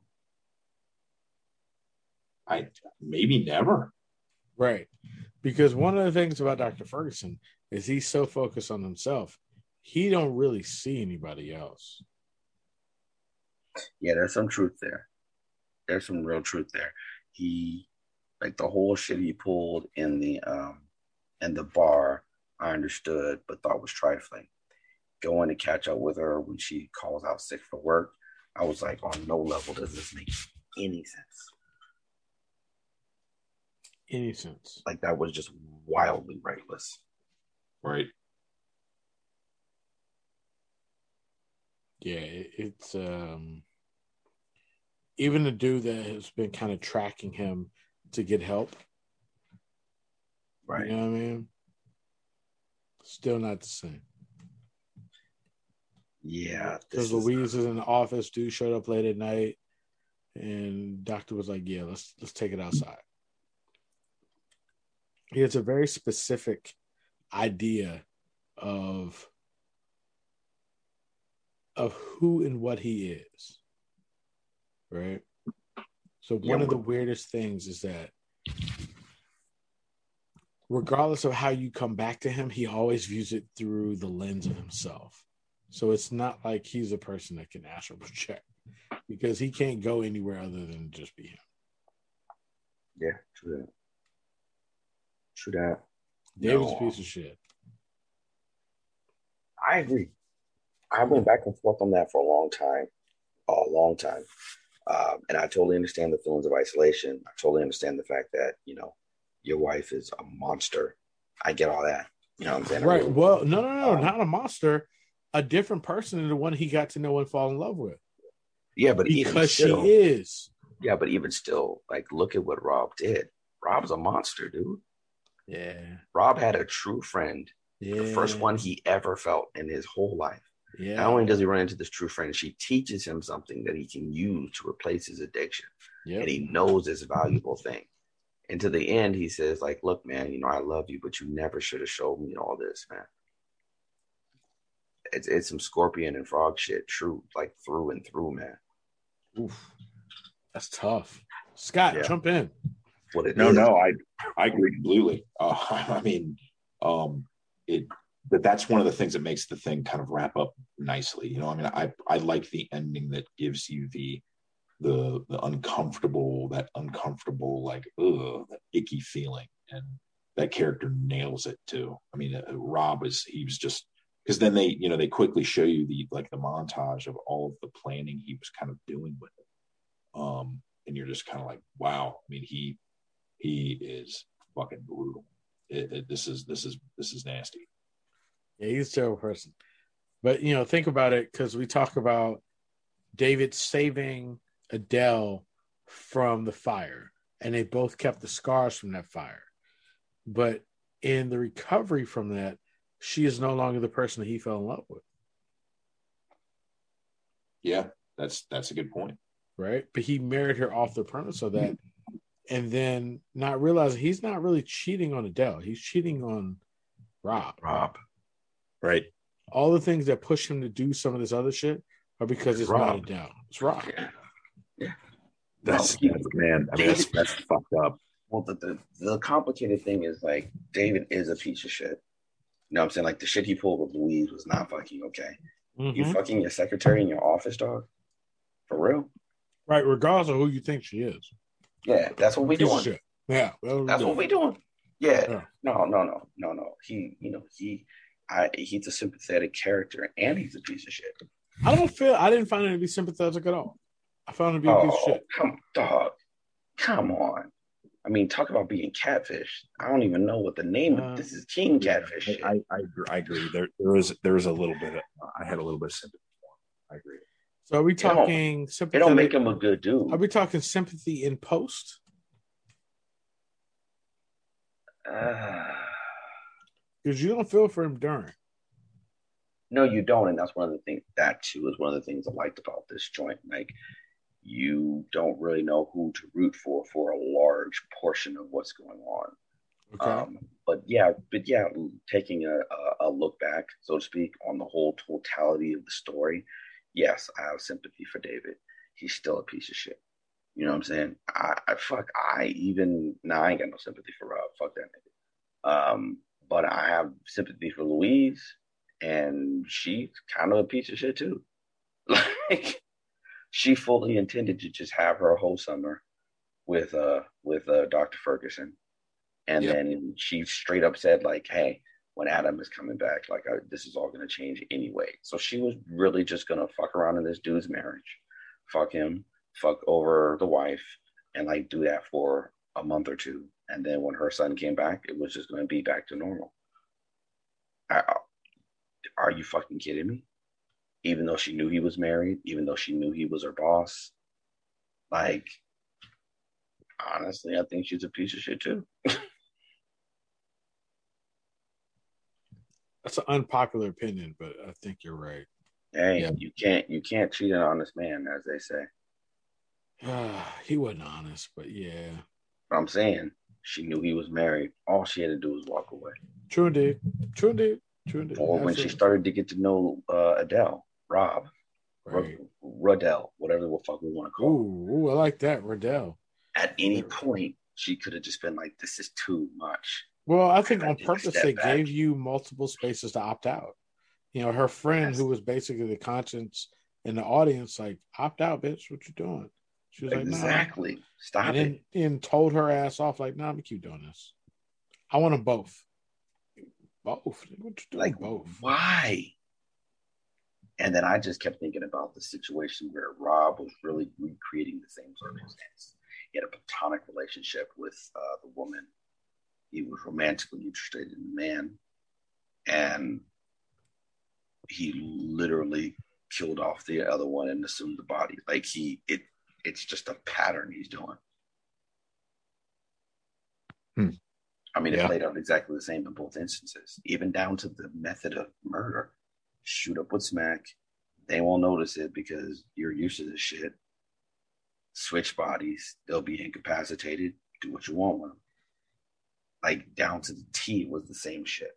Maybe never. Right. Because one of the things about Dr. Ferguson is he's so focused on himself, he don't really see anybody else. Yeah, there's some truth there. There's some real truth there. He, like, the whole shit he pulled in the bar, I understood, but thought was trifling. Going to catch up with her when she calls out sick for work, I was like, on no level does this make any sense. Any sense. Like, that was just wildly reckless. Right. Yeah, it's even the dude that has been kind of tracking him to get help. Right. You know what I mean? Still not the same. Yeah. Because Louise is in the office, dude showed up late at night, and doctor was like, yeah, let's take it outside. It's a very specific idea of who and what he is, right? So one of the weirdest things is that regardless of how you come back to him, he always views it through the lens of himself. So it's not like he's a person that can astral project, because he can't go anywhere other than just be him. Yeah, true that. True that. David's a piece of shit. I agree. I went back and forth on that for a long time. And I totally understand the feelings of isolation. I totally understand the fact that, your wife is a monster. I get all that. You know what I'm saying? Right. Well, no, not a monster. A different person than the one he got to know and fall in love with. Yeah, but because she is. Yeah, but even still, like, look at what Rob did. Rob's a monster, dude. Yeah. Rob had a true friend. Yeah. The first one he ever felt in his whole life. Yeah. Not only does he run into this true friend, she teaches him something that he can use to replace his addiction. Yep. And he knows this valuable thing. And to the end, he says, like, look, man, I love you, but you never should have showed me all this, man. It's some scorpion and frog shit, true, like, through and through, man. Oof. That's tough. Scott, jump in. No, I agree completely. But that's one of the things that makes the thing kind of wrap up nicely. I like the ending that gives you the uncomfortable, like, that icky feeling, and that character nails it too. Rob he was just, because then they quickly show you the montage of all of the planning he was kind of doing with it. And you're just kind of like, wow. He is fucking brutal. This is nasty. Yeah, he's a terrible person. But, think about it, because we talk about David saving Adele from the fire, and they both kept the scars from that fire. But in the recovery from that, she is no longer the person that he fell in love with. Yeah, that's a good point. Right? But he married her off the premise of that, and then not realizing he's not really cheating on Adele. He's cheating on Rob. Right. All the things that push him to do some of this other shit are because it's not Adele. It's Rob. Yeah. That's fucked up. Well, the complicated thing is, like, David is a piece of shit. You know what I'm saying? Like, the shit he pulled with Louise was not fucking okay. Mm-hmm. You fucking your secretary in your office, dog? For real? Right, regardless of who you think she is. Yeah, that's what we doing. Yeah. That's what we doing. Yeah, no. He's a sympathetic character, and he's a piece of shit. I didn't find him to be sympathetic at all. I found him to be a piece of shit. Come on. I mean, talk about being catfish. I don't even know what the name of this is. King Catfish. I agree. There is a little bit. I had a little bit of sympathy for him. I agree. So are we talking sympathy? It don't make him a good dude. Are we talking sympathy in post? Because you don't feel for him during. No, you don't, and that's one of the things. That too is one of the things I liked about this joint. Like, you don't really know who to root for a large portion of what's going on. Okay. But yeah, taking a look back, so to speak, on the whole totality of the story, yes, I have sympathy for David. He's still a piece of shit. You know what I'm saying? I ain't got no sympathy for Rob. Fuck that nigga. But I have sympathy for Louise, and she's kind of a piece of shit too. Like, she fully intended to just have her whole summer with Dr. Ferguson, and then she straight up said, like, "Hey, when Adam is coming back, like, this is all going to change anyway." So she was really just going to fuck around in this dude's marriage, fuck him, fuck over the wife, and like do that for a month or two. And then when her son came back, it was just going to be back to normal. Are you fucking kidding me? Even though she knew he was married, even though she knew he was her boss, like, honestly, I think she's a piece of shit too. That's an unpopular opinion, but I think you're right. Hey, you can't cheat an honest man, as they say. He wasn't honest, but yeah. But I'm saying, she knew he was married. All she had to do was walk away. True indeed. Or absolutely. When she started to get to know Rob, right. Ruddell, whatever the fuck we want to call him. Ooh, I like that, Ruddell. At any point, she could have just been like, "This is too much." Well, I think on purpose they gave you multiple spaces to opt out. You know, her friend, who was basically the conscience in the audience, like, "Opt out, bitch. What you doing?" She was exactly. Like, "Nah." Stop it. And told her ass off, like, "Nah, I'm gonna keep doing this. I want them both." Both. What you doing? Like, both? Why? And then I just kept thinking about the situation where Rob was really recreating the same circumstance. He had a platonic relationship with the woman. He was romantically interested in the man, and he literally killed off the other one and assumed the body. Like, it's just a pattern he's doing. I mean, it played out exactly the same in both instances, even down to the method of murder. Shoot up with smack. They won't notice it because you're used to this shit. Switch bodies. They'll be incapacitated. Do what you want with them. Like, down to the T was the same shit.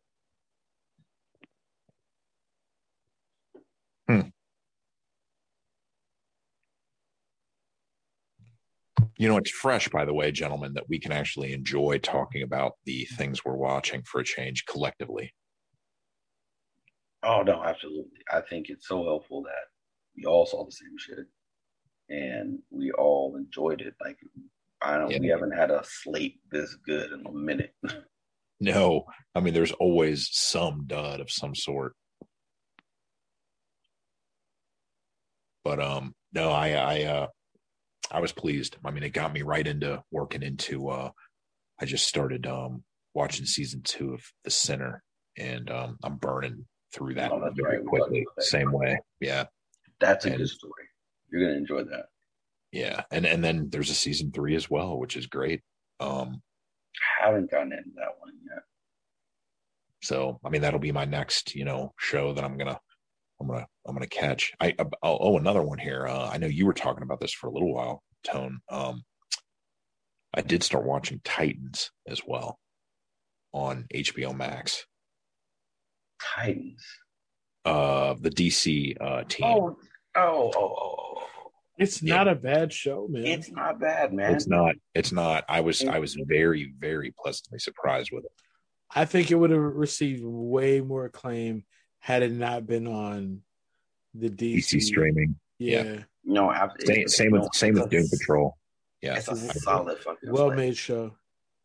You know, it's fresh, by the way, gentlemen, that we can actually enjoy talking about the things we're watching for a change collectively. Oh, no, absolutely. I think it's so helpful that we all saw the same shit and we all enjoyed it. Like, we haven't had a slate this good in a minute. No, I mean, there's always some dud of some sort. But no, I was pleased. I mean, it got me right into working into. I just started watching season 2 of The Sinner, and I'm burning through that very quickly. Same way, yeah. That's a good story. You're gonna enjoy that. Yeah, and then there's a season 3 as well, which is great. Haven't gotten into that one yet. So, I mean, that'll be my next, show that I'm gonna catch. Another one here. I know you were talking about this for a little while, Tone. I did start watching Titans as well on HBO Max. Titans. The DC team. Oh. It's not a bad show, man. It's not bad, man. It's not. I was very, very pleasantly surprised with it. I think it would have received way more acclaim had it not been on the DC streaming. Yeah. No, same with Doom Patrol. Yeah, it's a solid fucking well-made show.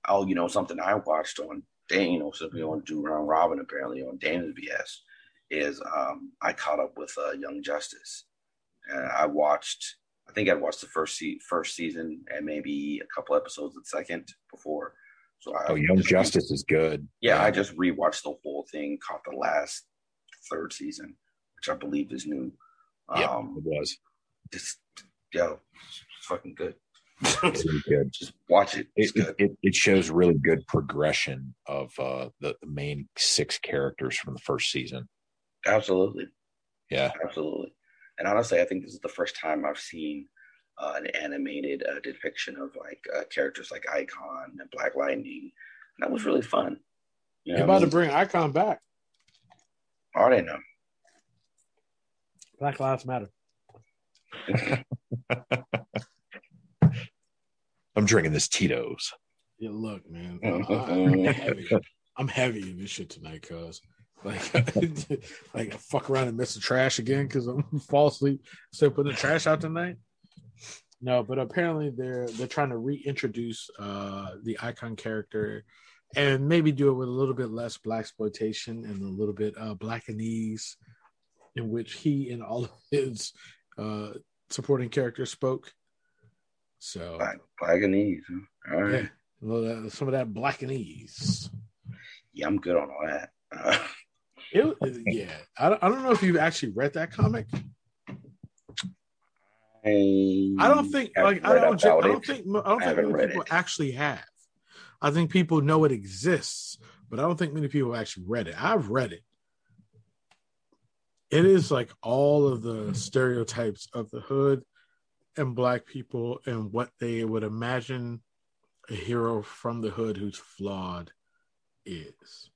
Oh, something I watched on Dane, something on Do Round Robin apparently on Dane's BS is I caught up with Young Justice. And I think I watched the first season and maybe a couple episodes of the second before. So Young Justice is good. Yeah, I just rewatched the whole thing, caught the last third season, which I believe is new. Yeah, it was. It's fucking good. It's really good. Just watch it. It's good. It shows really good progression of the main 6 characters from the first season. Absolutely. Yeah. Absolutely. And honestly, I think this is the first time I've seen an animated depiction of like characters like Icon and Black Lightning. And that was really fun. You're about to bring Icon back. I didn't know. Black Lives Matter. I'm drinking this Tito's. Yeah, look, man. I'm heavy in this shit tonight, cuz. Like I fuck around and miss the trash again because I'm fall asleep. So putting the trash out tonight. No, but apparently they're trying to reintroduce the Icon character and maybe do it with a little bit less blaxploitation and a little bit Blackanese, in which he and all of his supporting characters spoke. So Blackanese, huh? All right. Yeah, some of that Blackanese. Yeah, I'm good on all that. I don't know if you've actually read that comic. I don't think many people actually have. I think people know it exists, but I don't think many people actually read it. I've read it. It is like all of the stereotypes of the hood and Black people and what they would imagine a hero from the hood who's flawed is.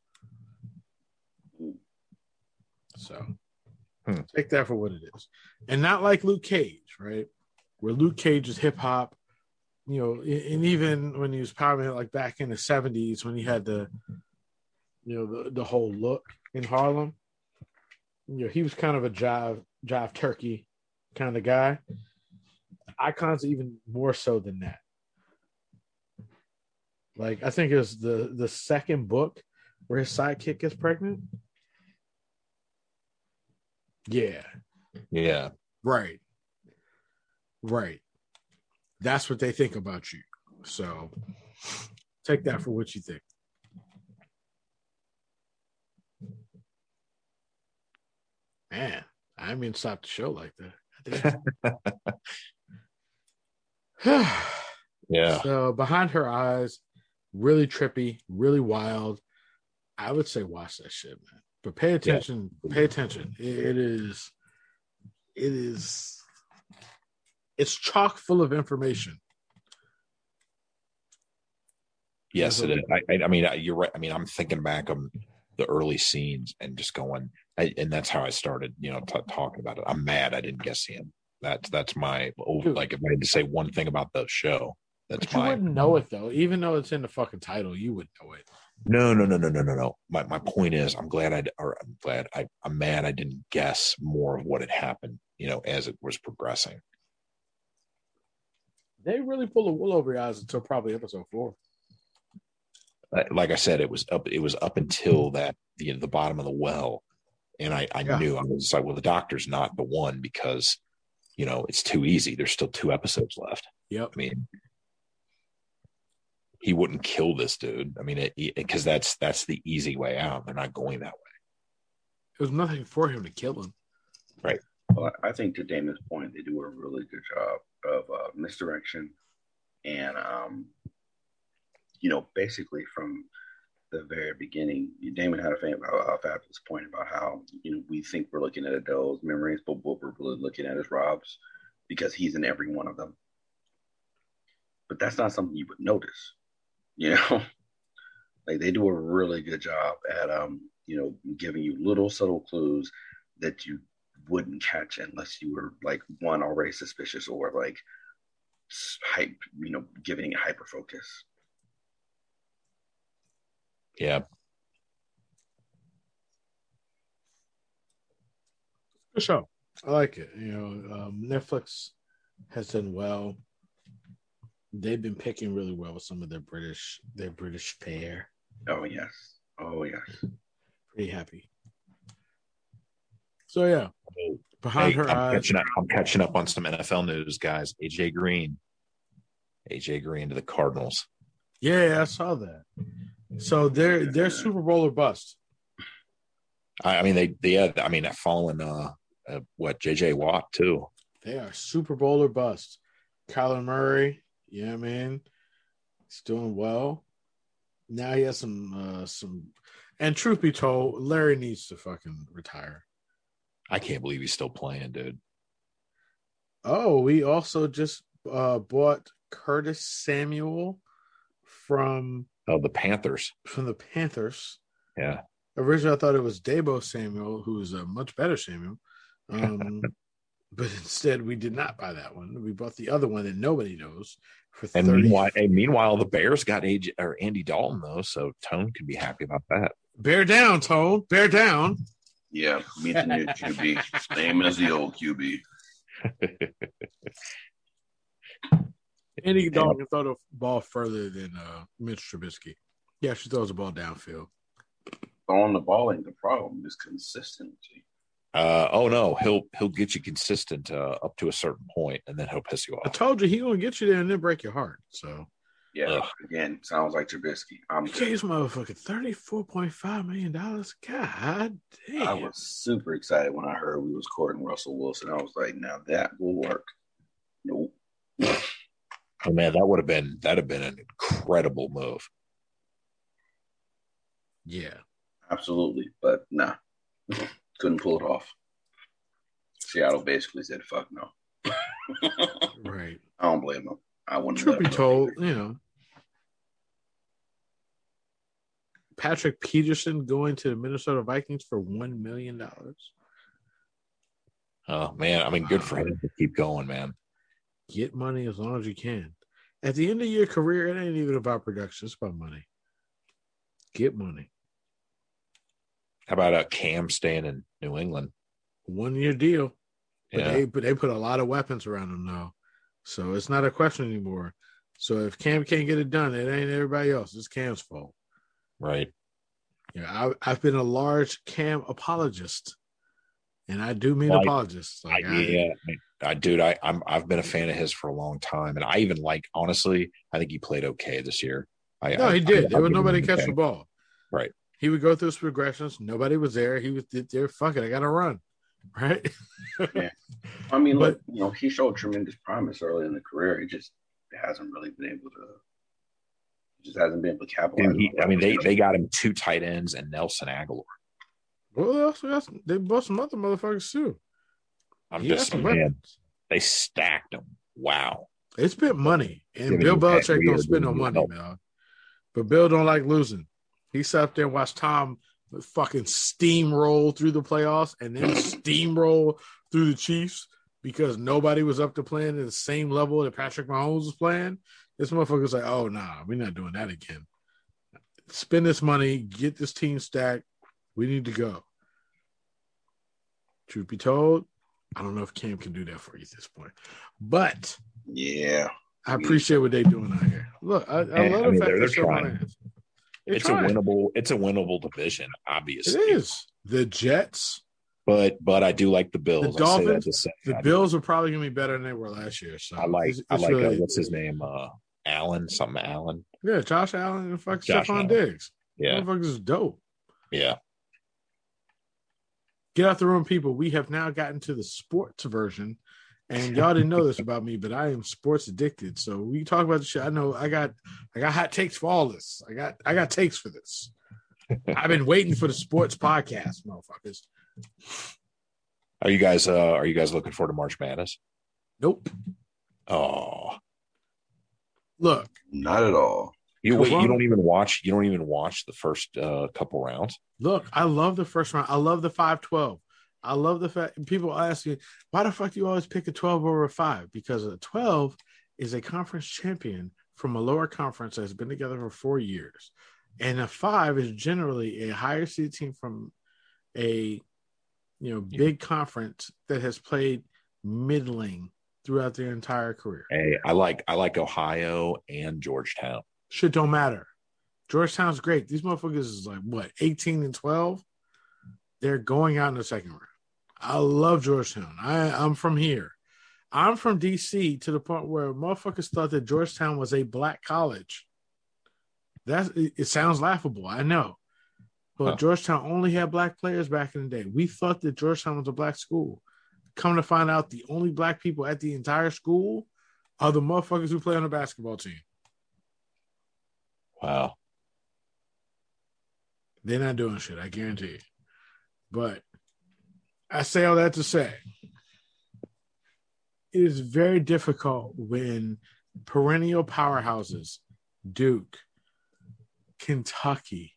So take that for what it is. And not like Luke Cage, right? Where Luke Cage is hip hop, and even when he was probably like back in the 70s when he had the whole look in Harlem, he was kind of a jive turkey kind of guy. Icon's even more so than that. Like, I think it was the second book where his sidekick gets pregnant. Yeah. Yeah. Right. That's what they think about you. So take that for what you think. Man, I didn't mean to stop the show like that. Yeah. So Behind Her Eyes, really trippy, really wild. I would say watch that shit, man. But pay attention. Yeah. Pay attention. It's chock full of information. Yes, it is. I mean, you're right. I mean, I'm thinking back on the early scenes and just going, and that's how I started, talking about it. I'm mad I didn't guess him. That's my like if I had to say one thing about the show. That's you wouldn't know it though, even though it's in the fucking title. You would know it. No. My point is, I'm mad I didn't guess more of what had happened, as it was progressing. They really pull the wool over your eyes until probably episode 4. Like I said, it was up until that the bottom of the well, and I knew. I was like, well, the doctor's not the one because it's too easy. There's still 2 episodes left. Yep. I mean, he wouldn't kill this dude. I mean, because that's the easy way out. They're not going that way. There was nothing for him to kill him. Right. Well, I think to Damon's point, they do a really good job of misdirection and, basically from the very beginning, Damon had a fabulous point about how, we think we're looking at Adele's memories, but what we're really looking at is Rob's because he's in every one of them. But that's not something you would notice, like they do a really good job at, giving you little subtle clues that you wouldn't catch unless you were like one already suspicious or like hype, giving it hyper focus. Yeah. For sure. I like it. Netflix has done well They've been picking really well with some of their British fare. Oh yes. Pretty happy. So yeah, behind her eyes. I'm catching up on some NFL news, guys. AJ Green to the Cardinals. Yeah, I saw that. So they're Super Bowl or bust. I mean, following JJ Watt too. They are Super Bowl or bust. Kyler Murray, yeah, man, he's doing well. Now he has some. And truth be told, Larry needs to fucking retire. I can't believe he's still playing, dude. Oh, we also just bought Curtis Samuel from the Panthers. From the Panthers. Yeah. Originally, I thought it was Debo Samuel, who's a much better Samuel. But instead, we did not buy that one. We bought the other one that nobody knows for 30. And meanwhile, the Bears got Andy Dalton though, so Tone could be happy about that. Bear down, Tone. Bear down. Yeah, meet the new QB. Same as the old QB. Andy Dalton can throw the ball further than Mitch Trubisky. Yeah, she throws the ball downfield. Throwing the ball ain't the problem. It's consistency. No, he'll get you consistent up to a certain point, and then he'll piss you off. I told you he gonna get you there and then break your heart. So yeah, again, sounds like Trubisky. He gave this motherfucker $34.5 million. God damn! I was super excited when I heard we was courting Russell Wilson. I was like, now that will work. Nope. Oh man, that'd have been an incredible move. Yeah, absolutely, but nah. Couldn't pull it off. Seattle basically said, fuck no. Right. I don't blame them. I wouldn't. Truth be told, Patrick Peterson going to the Minnesota Vikings for $1 million. Oh, man. I mean, good for him to keep going, man. Get money as long as you can. At the end of your career, it ain't even about production. It's about money. Get money. How about Cam staying in New England? 1 year deal. But they put a lot of weapons around him now. So it's not a question anymore. So if Cam can't get it done, it ain't everybody else. It's Cam's fault. Right. Yeah, I've been a large Cam apologist. And I do mean apologist. I've been a fan of his for a long time. And I even honestly, I think he played okay this year. He did. There was nobody catch the ball. Right. He would go through his progressions. Nobody was there. He was there. Fuck it. I got to run. Right. Yeah. I mean, look, he showed tremendous promise early in the career. He just hasn't really been able to. He just hasn't been able to capitalize. They got him 2 tight ends and Nelson Aguilar. Well, they bought some other motherfuckers too. I'm just saying, they stacked them. Wow. They spent money, and Bill Belichick don't spend no money, man. But Bill don't like losing. He sat up there and watched Tom fucking steamroll through the playoffs and then steamroll through the Chiefs because nobody was up to playing at the same level that Patrick Mahomes was playing. This motherfucker's like, oh, nah, we're not doing that again. Spend this money, get this team stacked. We need to go. Truth be told, I don't know if Cam can do that for you at this point. But yeah, I appreciate what they're doing out here. Look, I love the fact they're trying. It's a winnable division, obviously. It is. The Jets. But I do like the Bills. The Dolphins. The Bills are probably going to be better than they were last year. So I like really, what's his name? Allen. Yeah, Josh Allen and fucking Stephon Diggs. Yeah. Motherfuckers is dope. Yeah. Get out the room, people. We have now gotten to the sports version. And y'all didn't know this about me, but I am sports addicted. So we talk about the shit. I know I got hot takes for all this. I got takes for this. I've been waiting for the sports podcast, motherfuckers. Are you guys looking forward to March Madness? Nope. Oh. Look. Not at all. You don't even watch the first couple rounds. Look, I love the first round. I love the 5-12. I love the fact people ask you, why the fuck do you always pick a 12 over a 5? Because a 12 is a conference champion from a lower conference that's been together for 4 years. And a 5 is generally a higher seed team from a big conference that has played middling throughout their entire career. Hey, I like Ohio and Georgetown. Shit don't matter. Georgetown's great. These motherfuckers is like what, 18 and 12? They're going out in the second round. I love Georgetown. I'm from here. I'm from DC to the point where motherfuckers thought that Georgetown was a black college. It sounds laughable, I know. But Georgetown only had black players back in the day. We thought that Georgetown was a black school. Come to find out, the only black people at the entire school are the motherfuckers who play on the basketball team. Wow. They're not doing shit, I guarantee you. But I say all that to say, it is very difficult when perennial powerhouses, Duke, Kentucky,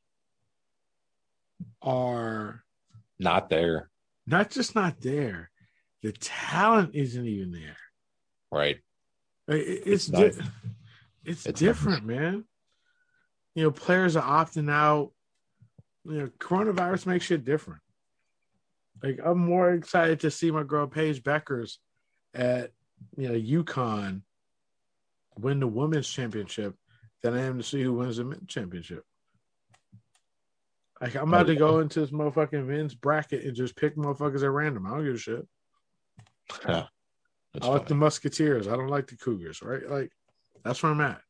are not there. Not just not there. The talent isn't even there. Right. It's different, man. You know, players are opting out. You know, coronavirus makes shit different. Like, I'm more excited to see my girl Paige Beckers at, you know, UConn win the women's championship than I am to see who wins the men's championship. Like, I'm about to go into this motherfucking men's bracket and just pick motherfuckers at random. I don't give a shit. Yeah, I like the Musketeers. I don't like the Cougars, right? Like, that's where I'm at.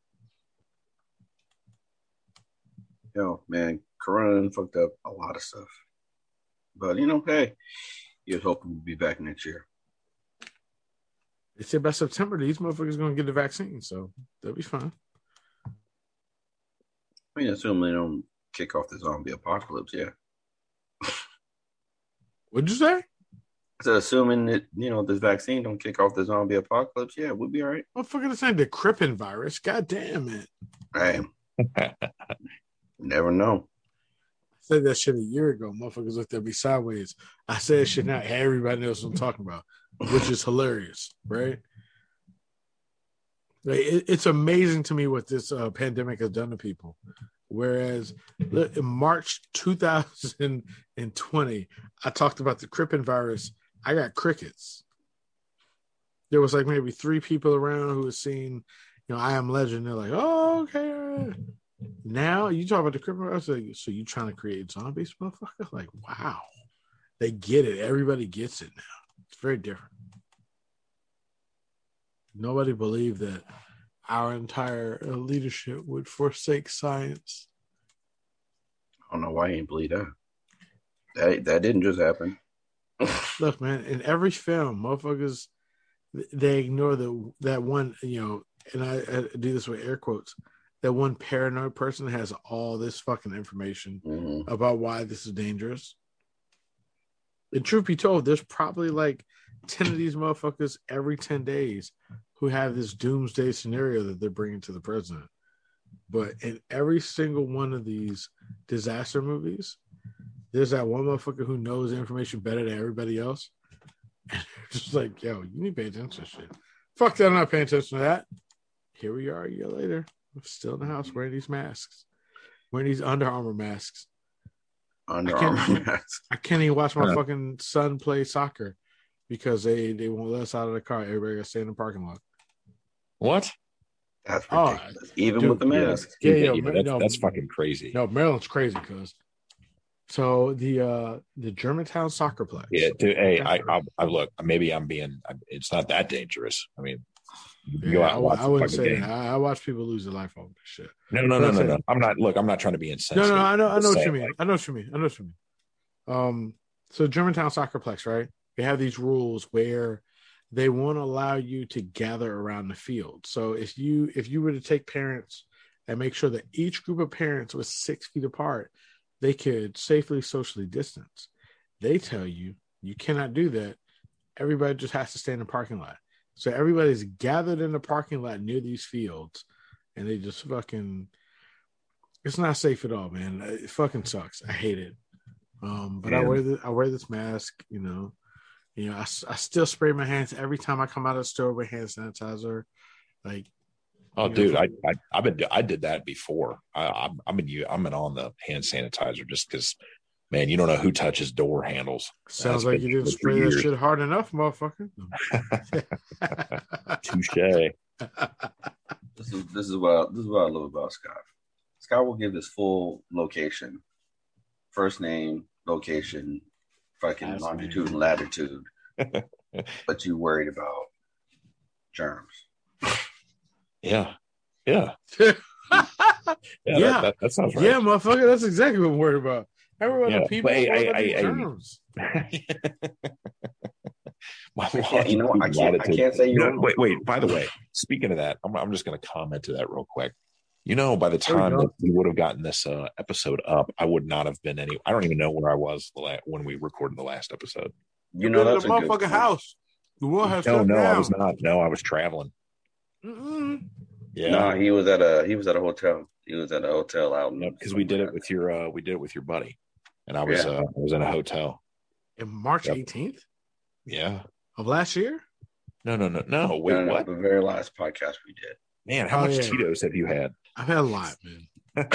Yo, man, Corona fucked up a lot of stuff. But, you know, hey, you're hoping to be back next year. They said by September, these motherfuckers going to get the vaccine, so they'll be fine. I mean, assuming they don't kick off the zombie apocalypse, yeah. What'd you say? I said, assuming that, you know, this vaccine don't kick off the zombie apocalypse, yeah, we'll be all right. Motherfucker, this ain't the Crippen virus. God damn it. Hey, never know. I said that shit a year ago. Motherfuckers looked at me sideways. I said shit now. Everybody knows what I'm talking about, which is hilarious, right? Like, it's amazing to me what this pandemic has done to people. Whereas in March 2020, I talked about the Crippen virus. I got crickets. There was like maybe 3 people around who had seen, you know, I Am Legend. They're like, oh, okay. Now you talk about the Crippen virus. Like, so you trying to create zombies, motherfucker? Like, wow. They get it. Everybody gets it now. It's very different. Nobody believed that our entire leadership would forsake science. I don't know why you ain't believe that. That didn't just happen. Look, man, in every film, motherfuckers, they ignore that one, you know, and I do this with air quotes, that one paranoid person has all this fucking information about why this is dangerous. And truth be told, there's probably like 10 of these motherfuckers every 10 days who have this doomsday scenario that they're bringing to the president. But in every single one of these disaster movies, there's that one motherfucker who knows the information better than everybody else. And they're just like, yo, you need to pay attention to shit. Fuck that, I'm not paying attention to that. Here we are a year later. I'm still in the house wearing these masks. Wearing these Under Armour masks. I can't even watch my fucking son play soccer because they won't let us out of the car. Everybody got to stay in the parking lot. What? That's ridiculous. Even with the mask. That's fucking crazy. No, Maryland's crazy because. So the Germantown soccer place. Yeah, dude, hey, I look. Maybe I'm being. It's not that dangerous. I mean, I wouldn't say that. I watch people lose their life over this shit. No. I'm not. Look, I'm not trying to be insensitive. No. I know what you mean. I know what you mean. So Germantown Soccerplex, right? They have these rules where they won't allow you to gather around the field. So if you were to take parents and make sure that each group of parents was 6 feet apart, they could safely socially distance. They tell you cannot do that. Everybody just has to stay in the parking lot. So everybody's gathered in the parking lot near these fields, and they just fucking. It's not safe at all, man. It fucking sucks. I hate it. But I wear this mask. You know, I still spray my hands every time I come out of the store with hand sanitizer. Like, oh, dude, I did that before. I'm on the hand sanitizer just because Man, you don't know who touches door handles. Sounds like you didn't spray that shit hard enough, motherfucker. Touche. This is what I love about Scott. Scott will give his full location, first name, location, fucking Last longitude name. and latitude, but you worried about germs. Yeah. Yeah. That sounds right. Yeah, motherfucker. That's exactly what I'm worried about. Everyone, the people But hey, worried about these germs. I can't say you're wrong. Wait. By the way, speaking of that, I'm just going to comment to that real quick. By the time that we would have gotten this episode up, I would not have been I don't even know where I was when we recorded the last episode. That's a motherfucking house. The world has no, down. I was not. No, I was traveling. Mm-mm. Yeah. No, he was at a hotel. He was at a hotel out because we did it with your buddy, and I was in a hotel. In March 18th? Yeah. Of last year? No. Wait, what? The very last podcast we did. Man, how much Tito's have you had? I've had a lot, man.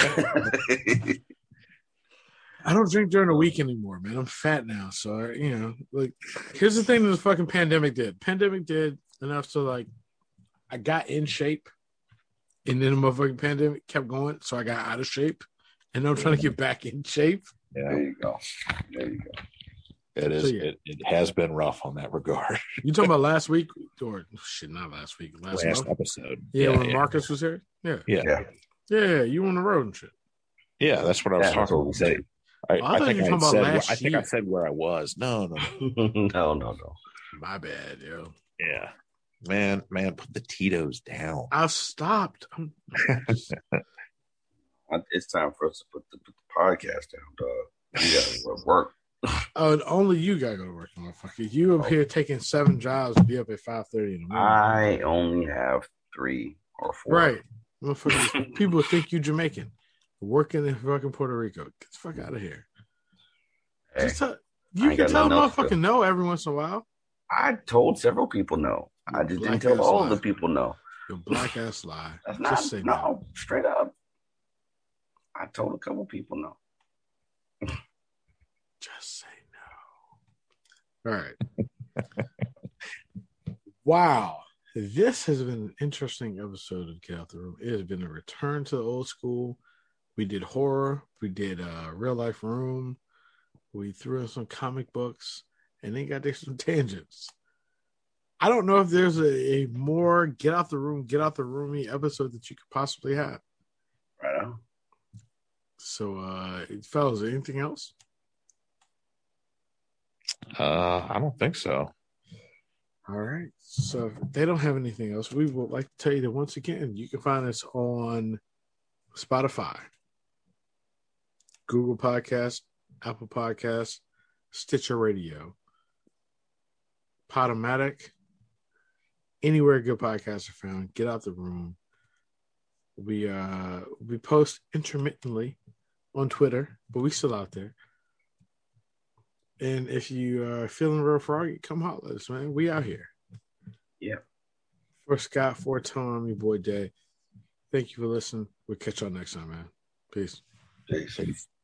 I don't drink during the week anymore, man. I'm fat now. So, here's the thing that the fucking pandemic did. Pandemic did enough so, I got in shape. And then the motherfucking pandemic kept going. So I got out of shape. And I'm trying to get back in shape. Yeah. There you go. It is. So, it has been rough on that regard. You talking about last week? Or shit, not last week. Last episode. Yeah, when Marcus was here? Yeah. You on the road and shit. Yeah, that's what I was talking about. I think I said where I was. No. No. My bad, yo. Yeah. Man, put the Tito's down. I've stopped. It's time for us to put the podcast down, dog. We gotta work. Oh, and only you gotta go to work, motherfucker. You up here taking 7 jobs to be up at 5:30 in the morning. I only have 3 or 4. Right. Motherfucker, people think you Jamaican. Working in fucking Puerto Rico. Get the fuck out of here. Hey, you can tell motherfucking no every once in a while. I told several people no. I just didn't tell all the people no. Your black ass lie. That's not, just say no. Straight up. I told a couple people no. Just say no. All right. Wow. This has been an interesting episode of Get Out the Room. It has been a return to the old school. We did horror. We did real life room. We threw in some comic books. And then got some tangents. I don't know if there's a more get out the roomy episode that you could possibly have. Right on. So, fellas, anything else? I don't think so. All right. So if they don't have anything else, we would like to tell you that once again, you can find us on Spotify, Google Podcasts, Apple Podcasts, Stitcher Radio, Podomatic, anywhere good podcasts are found. Get Out the Room. We post intermittently on Twitter, but we still out there. And if you are feeling real froggy, come holler at us, man. We out here. Yeah. For Scott, for Tom, your boy Day. Thank you for listening. We'll catch y'all next time, man. Peace. Peace.